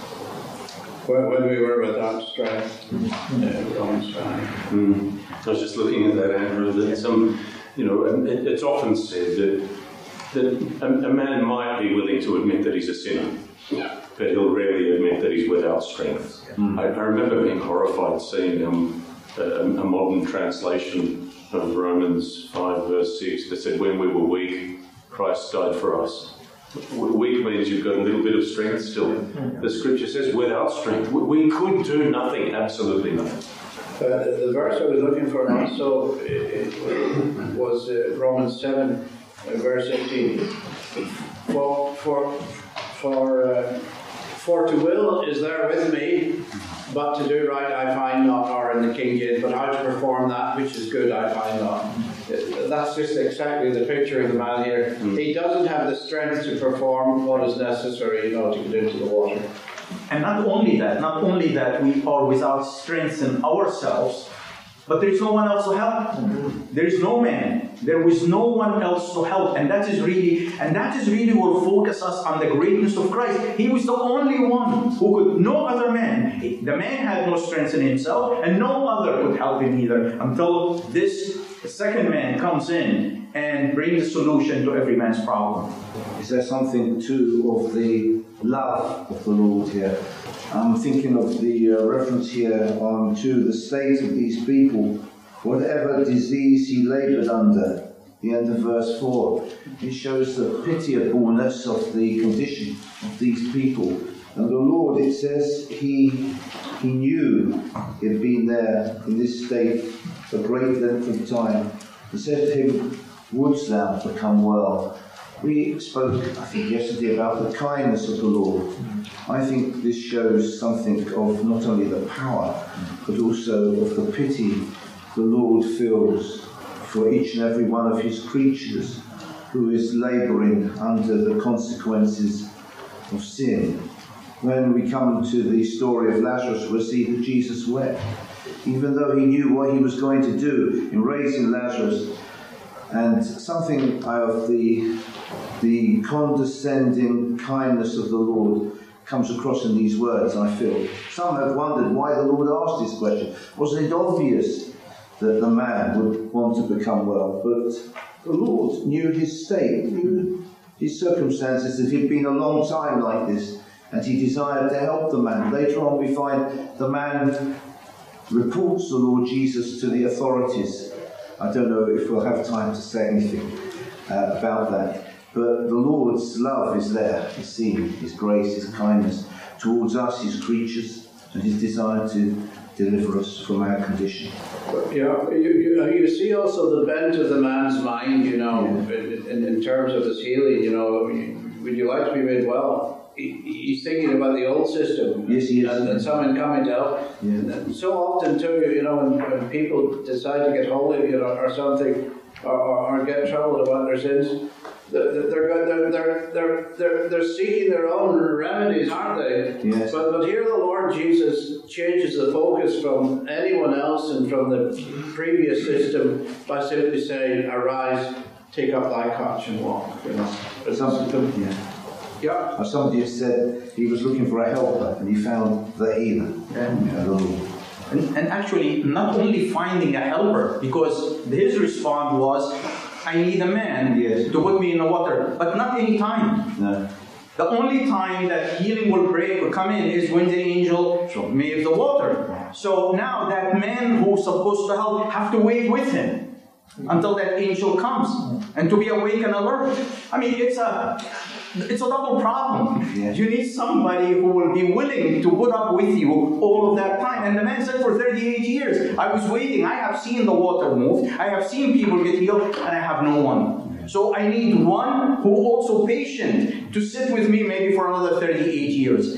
When, when we were without strength, yeah, wrong strength. Mm. I was just looking at that, Andrew, that some, you know, it, it's often said that, that a, a man might be willing to admit that he's a sinner, but he'll rarely admit that he's without strength. Mm. I, I remember being horrified seeing um, a, a modern translation of Romans five verse six that said, when we were weak, Christ died for us. Weak means you've got a little bit of strength still. The scripture says without strength, we could do nothing, absolutely nothing. Uh, the verse I was looking for also it, it was uh, Romans seven, uh, verse eighteen. For, for, for, uh, for to will is there with me, but to do right I find not, or in the King James, but how to perform that which is good I find not. That's just exactly the picture of the man here. Mm. He doesn't have the strength to perform what is necessary, you know, to get into the water. And not only that, not only that we are without strength in ourselves, but there is no one else to help. Mm-hmm. There is no man. There is no one else to help. And that is really, and that is really what focuses us on the greatness of Christ. He was the only one who could, no other man. The man had no strength in himself, and no other could help him either, until this second man comes in and brings a solution to every man's problem. Is there something too of the love of the Lord here? I'm thinking of the uh, reference here um, to the state of these people whatever disease he laboured under. The end of verse four. It shows the pitiableness of the condition of these people. And the Lord, it says, he, he knew he had been there in this state for great length of time. He said to him, "Wouldst thou become well?" We spoke, I think, yesterday about the kindness of the Lord. I think this shows something of not only the power, but also of the pity the Lord feels for each and every one of his creatures who is labouring under the consequences of sin. When we come to the story of Lazarus, we see that Jesus wept. Even though he knew what he was going to do in raising Lazarus, and something of the, the condescending kindness of the Lord comes across in these words, I feel. Some have wondered why the Lord asked this question. Wasn't it obvious that the man would want to become well? But the Lord knew his state, knew his circumstances, that he'd been a long time like this, and he desired to help the man. Later on we find the man reports the Lord Jesus to the authorities. I don't know if we'll have time to say anything uh, about that. But the Lord's love is there, is seen, his grace, his kindness towards us, his creatures, and his desire to deliver us from our condition. Yeah, you, you, you see also the bent of the man's mind, you know, yeah. in, in terms of his healing, you know, would you like to be made well? He, he's thinking about the old system. Yes, he is. And, and someone coming to help. Yeah. And so often too, you know, when, when people decide to get holy, you know, or something, or, or, or get troubled about their sins, they're, they're, they're, they're, they're, they're seeking their own remedies, aren't they? Yes. But, but here the Lord Jesus changes the focus from anyone else and from the previous system by simply saying, "Arise, take up thy couch and walk." You know, Some, yeah. Yeah. Or somebody has said he was looking for a helper and he found the healer. Yeah. Yeah, the Lord. And, and actually, not only finding a helper, because his response was, "I need a man yes. to put me in the water," but not any time. No. The only time that healing will break or come in is when the angel Sure. made the water. So now that man who's supposed to help have to wait with him until that angel comes and to be awake and alert. I mean, it's a it's a double problem. Yes. You need somebody who will be willing to put up with you all of that time. And the man said, for thirty-eight years, I was waiting. I have seen the water move. I have seen people get healed, and I have no one. So I need one who also patient to sit with me maybe for another thirty-eight years.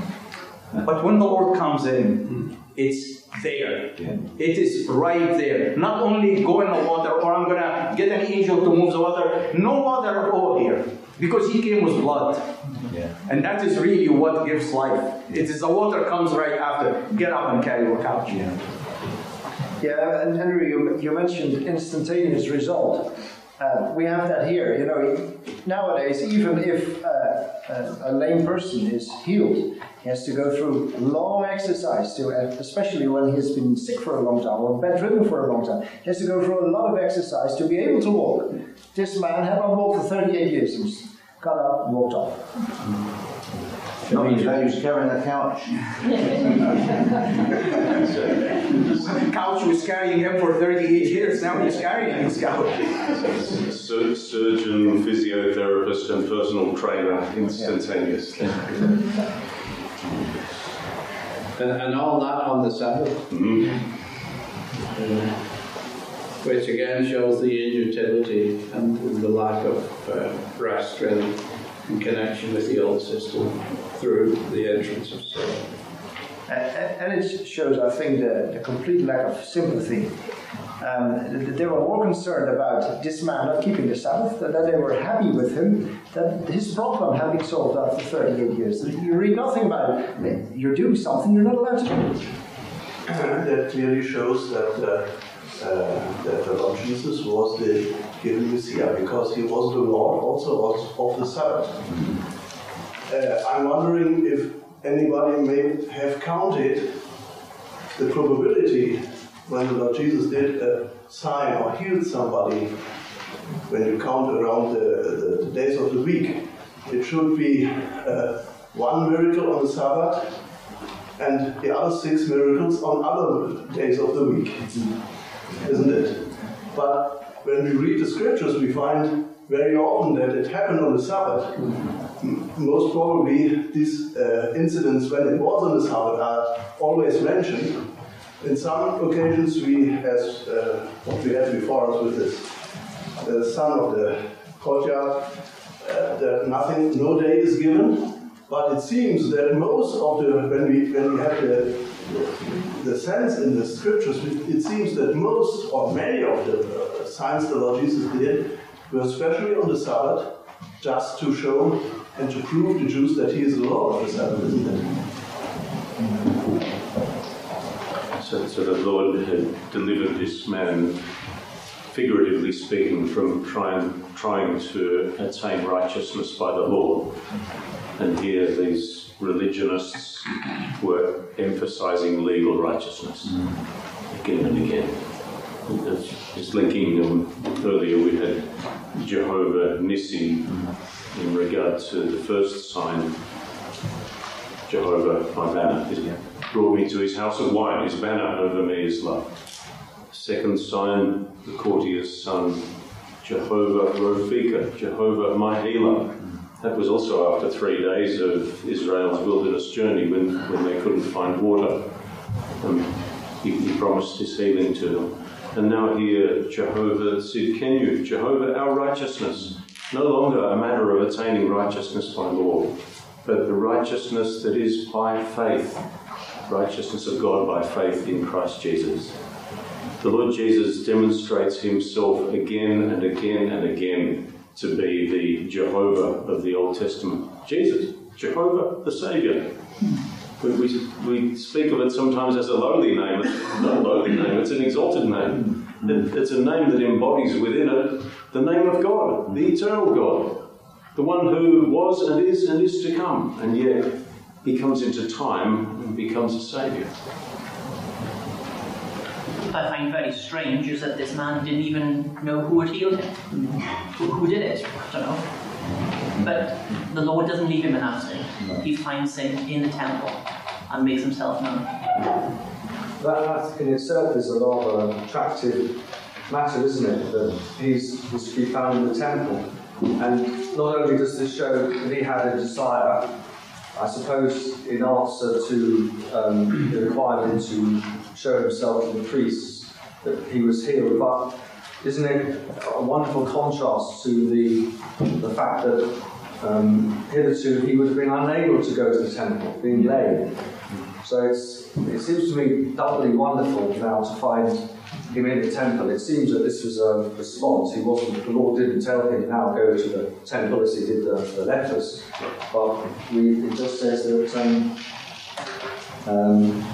But when the Lord comes in, it's there. Yeah. It is right there. Not only go in the water, or I'm going to get an angel to move the water. No water at all here. Because he came with blood. Yeah. And that is really what gives life. It is the water comes right after. Get up and carry your couch. Yeah. Yeah, and Henry, you, you mentioned instantaneous result. Uh, we have that here. You know, nowadays, even if uh, a, a lame person is healed, he has to go through long exercise, to, uh, especially when he has been sick for a long time or bedridden for a long time. He has to go through a lot of exercise to be able to walk. This man had not walked for thirty-eight years. He got up and walked off. Not means that he was carrying a couch. The couch was carrying him for thirty-eight years. Now he's carrying his couch. Sur- surgeon, physiotherapist, and personal trainer instantaneously. And, and all that on the Sabbath. Mm-hmm. Uh, which again shows the inutility and the lack of uh, rest, really, in connection with the old system through the entrance of sin. And, and it shows, I think, the, the complete lack of sympathy. Um, they were more concerned about this man not keeping the Sabbath, that they were happy with him, that his problem had been solved after thirty-eight years. You read nothing about it. You're doing something you're not allowed to do. That clearly shows that uh, uh, that the Lord Jesus was the given Messiah, because he was the Lord also of the Sabbath. Uh, I'm wondering if anybody may have counted the probability when the Lord Jesus did a sign or healed somebody. When you count around the, the, the days of the week, it should be uh, one miracle on the Sabbath and the other six miracles on other days of the week. isn't it? But when we read the scriptures, we find very often that it happened on the Sabbath. Most probably these uh, incidents when it was on the Sabbath are always mentioned. In some occasions we, as uh, what we had before us with this, the son of the courtyard, uh, that nothing, no date is given, but it seems that most of the, when we, when we have the, the, the sense in the scriptures, it seems that most or many of the uh, signs the Lord Jesus did were especially on the Sabbath, just to show and to prove to Jews that he is the Lord of the Sabbath, isn't it? So, so the Lord had delivered this man, figuratively speaking, from trying, trying to attain righteousness by the law. And here these religionists were emphasizing legal righteousness again and again. Just linking them earlier, we had Jehovah Nissi in regard to the first sign, Jehovah, my banner, is brought me to his house of wine, his banner over me is love. Second sign, the courtier's son, Jehovah Rophika, Jehovah my healer. That was also after three days of Israel's wilderness journey when, when they couldn't find water. Um, he, he promised his healing to them. And now here, Jehovah Sidkenu, Jehovah our righteousness, no longer a matter of attaining righteousness by law, but the righteousness that is by faith, righteousness of God by faith in Christ Jesus. The Lord Jesus demonstrates himself again and again and again to be the Jehovah of the Old Testament. Jesus, Jehovah the Saviour. We, we, we speak of it sometimes as a lowly name. It's not a lowly name, it's an exalted name. It, it's a name that embodies within it the name of God, the eternal God, the one who was and is and is to come, and yet he comes into time and becomes a Saviour. What I find very strange is that this man didn't even know who had healed him. Who, who did it? I don't know. But the Lord doesn't leave him in that state. He finds him in the temple and makes himself known. That, that in itself is a rather attractive matter, isn't it? That he's, he's to be found in the temple. And not only does this show that he had a desire, I suppose in answer to um, the requirement to show himself to the priests that he was healed, but isn't it a wonderful contrast to the, the fact that um, hitherto he would have been unable to go to the temple, being lame. So it's, it seems to me doubly wonderful now to find him in the temple. It seems that this was a response. He wasn't, the Lord didn't tell him now go to the temple as he did the, the lepers, but we, it just says that um, um,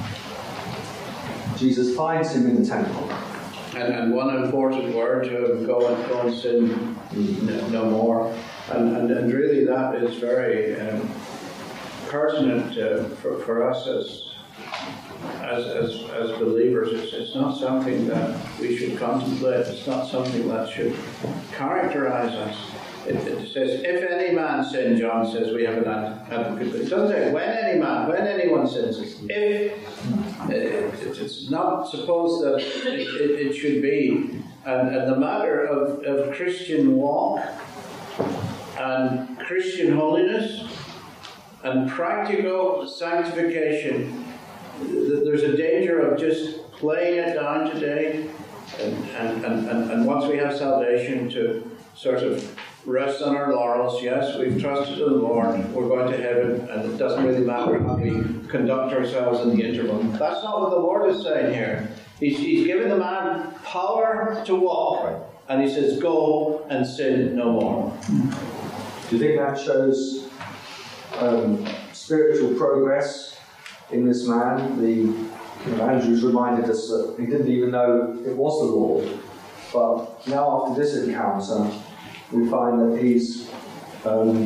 Jesus finds him in the temple. And, and one important word to him, go and, go and sin no, no more. And, and, and really that is very um, pertinent uh, for, for us as As, as, as believers. It's, it's not something that we should contemplate. It's not something that should characterize us. It, it says, if any man sin, John says we have an advocate. It doesn't say when any man, when anyone sins. It's if. It, it's not supposed that it, it, it should be. And, and the matter of, of Christian walk and Christian holiness and practical sanctification, there's a danger of just playing it down today, and, and, and, and once we have salvation, to sort of rest on our laurels. Yes, we've trusted in the Lord, we're going to heaven, and it doesn't really matter how we conduct ourselves in the interval. That's not what the Lord is saying here. He's, he's given the man power to walk, and he says, go and sin no more. Do you think that shows um, spiritual progress in this man? The you know, Andrew's reminded us that he didn't even know it was the Lord, but now after this encounter, we find that he's um,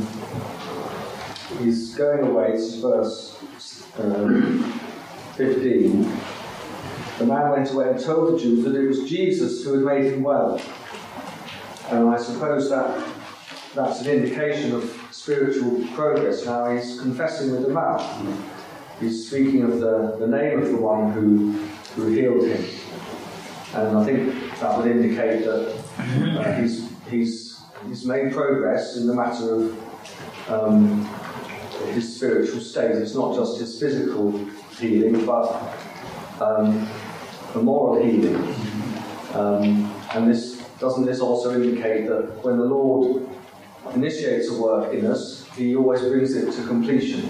he's going away. This is verse um, fifteen. The man went away and told the Jews that it was Jesus who had made him well, and I suppose that that's an indication of spiritual progress. Now he's confessing with the mouth. He's speaking of the, the name of the one who, who healed him. And I think that would indicate that uh, he's, he's, he's made progress in the matter of um, his spiritual state. It's not just his physical healing, but um, a moral healing. Um, and this doesn't this also indicate that when the Lord initiates a work in us, he always brings it to completion?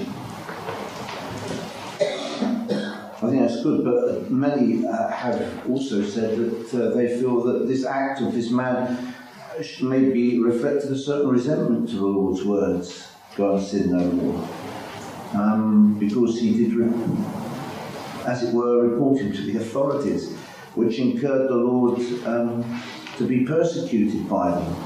I think that's good, but many uh, have also said that uh, they feel that this act of this man maybe reflected a certain resentment to the Lord's words, "Go and sin no more," um, because he did, re- as it were, report him to the authorities, which incurred the Lord um, to be persecuted by them.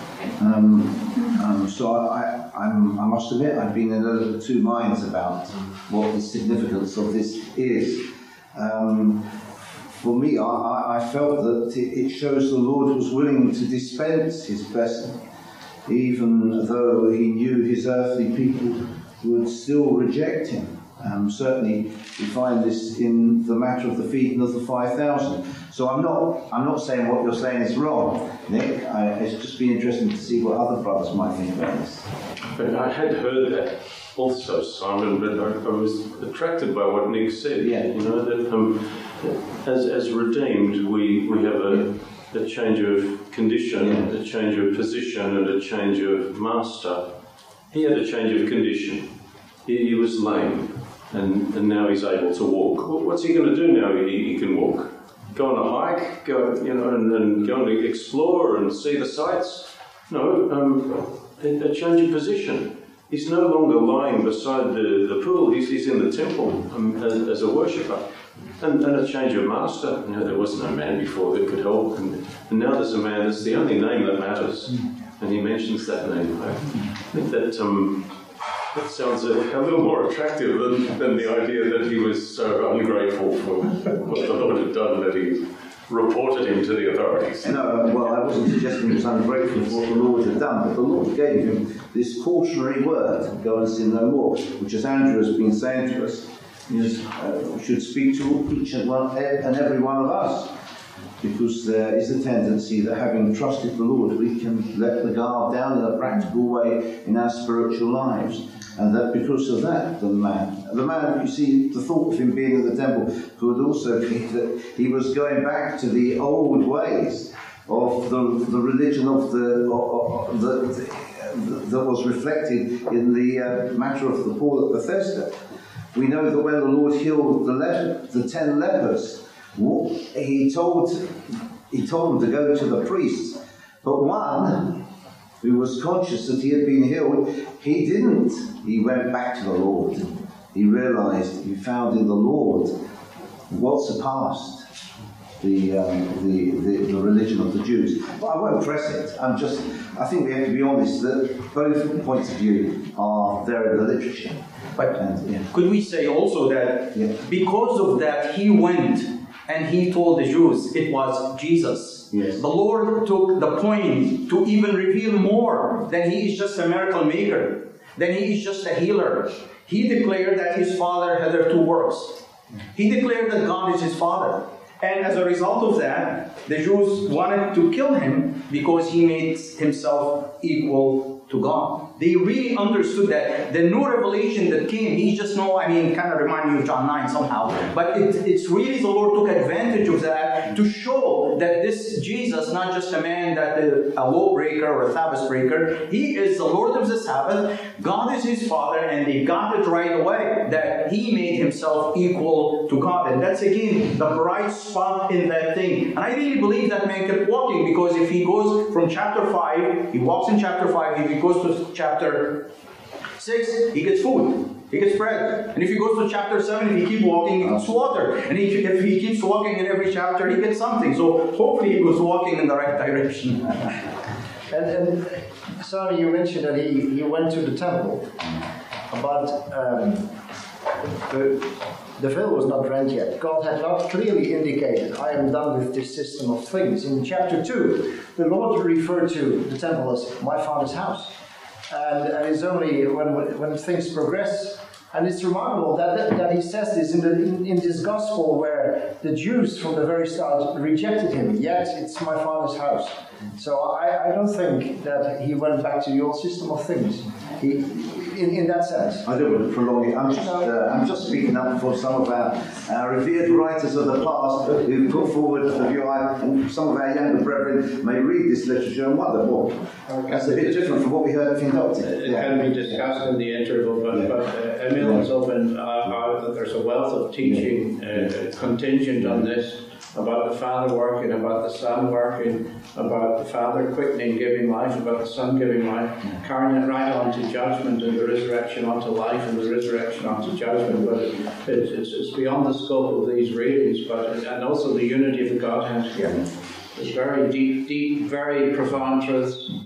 Um, um, so I, I, I'm, I must admit I've been in a little two minds about what the significance of this is. Um, for me, I, I felt that it shows the Lord was willing to dispense his blessing, even though he knew his earthly people would still reject him. Um, certainly, we find this in the matter of the feeding of the five thousand. So I'm not, I'm not saying what you're saying is wrong, Nick. I, it's just be interesting to see what other brothers might think about this. But I had heard that also, Simon, but I, I was attracted by what Nick said. Yeah. You know that um, as as redeemed, we we have a, a change of condition, yeah. a change of position, and a change of master. He had a change of condition. He, he was lame. And, and now he's able to walk. What's he going to do now? He, he can walk. Go on a hike, go, you know, and, and go and explore and see the sights. No, um, a, a change of position. He's no longer lying beside the, the pool. He's, he's in the temple um, as, as a worshipper. And, and a change of master. You know, there was no man before that could help. And, and now there's a man that's the only name that matters. And he mentions that name. I think that... Um, That sounds a, a little more attractive than, than the idea that he was so ungrateful for what the Lord had done that he reported him to the authorities. No, well, I wasn't suggesting he was ungrateful for what the Lord had done, but the Lord gave him this cautionary word, "Go and sin no more," which, as Andrew has been saying to us, is, uh, should speak to each and, one, and every one of us. Because there is a tendency that having trusted the Lord, we can let the guard down in a practical way in our spiritual lives. And that because of that, the man, the man, you see, the thought of him being in the temple could also be that he was going back to the old ways of the, the religion of the, of, the, the that was reflected in the uh, matter of the pool at Bethesda. We know that when the Lord healed the, le- the ten lepers, he told he told them to go to the priests, but one who was conscious that he had been healed, he didn't. He went back to the Lord. He realized, he found in the Lord what surpassed the, um, the, the the religion of the Jews. But I won't press it. I'm just. I think we have to be honest that both points of view are there in the literature. But and, yeah. Could we say also that yeah. because of that he went and he told the Jews it was Jesus. Yes. The Lord took the point to even reveal more than he is just a miracle maker, than he is just a healer. He declared that his Father had their two works. He declared that God is his Father. And as a result of that, the Jews wanted to kill him because he made himself equal to God. They really understood that the new revelation that came, he just know, I mean, kind of remind me of John nine somehow, but it, it's really the Lord took advantage of that to show that this Jesus, not just a man that is a law breaker or a Sabbath breaker, he is the Lord of the Sabbath, God is his Father, and they got it right away, that he made himself equal to God. And that's again the bright spot in that thing. And I really believe that man kept walking, because if he goes from chapter five, he walks in chapter five, if he goes to chapter six, he gets food, he gets bread. And if he goes to chapter seven, if he keeps walking, he gets water. And if, if he keeps walking in every chapter, he gets something. So hopefully he was walking in the right direction. and, and Sorry, you mentioned that he, he went to the temple, but um, the, the veil was not rent yet. God had not clearly indicated, I am done with this system of things. In chapter two, the Lord referred to the temple as my Father's house. and, and it's only when, when things progress. And it's remarkable that, that he says this in, the, in, in this gospel where the Jews from the very start rejected him, yet it's my Father's house. So I, I don't think that he went back to the old system of things, he, in, in that sense. I don't want to prolong it. I'm just, uh, I'm just speaking up for some of our, our revered writers of the past who put forward the view, I, and some of our younger brethren may read this literature and wonder, well, that's a bit different from what we heard of Indocti. It yeah. can be discussed in the interval, but, yeah. but uh, Emil has opened uh, out that there's a wealth of teaching uh, contingent on this, about the Father working, about the Son working, about the Father quickening, giving life, about the Son giving life, carrying it right on to judgment and the resurrection onto life and the resurrection onto judgment. But it, it, it's, it's beyond the scope of these readings, but and also the unity of the Godhead. Yeah. It's very deep, deep, very profound truths.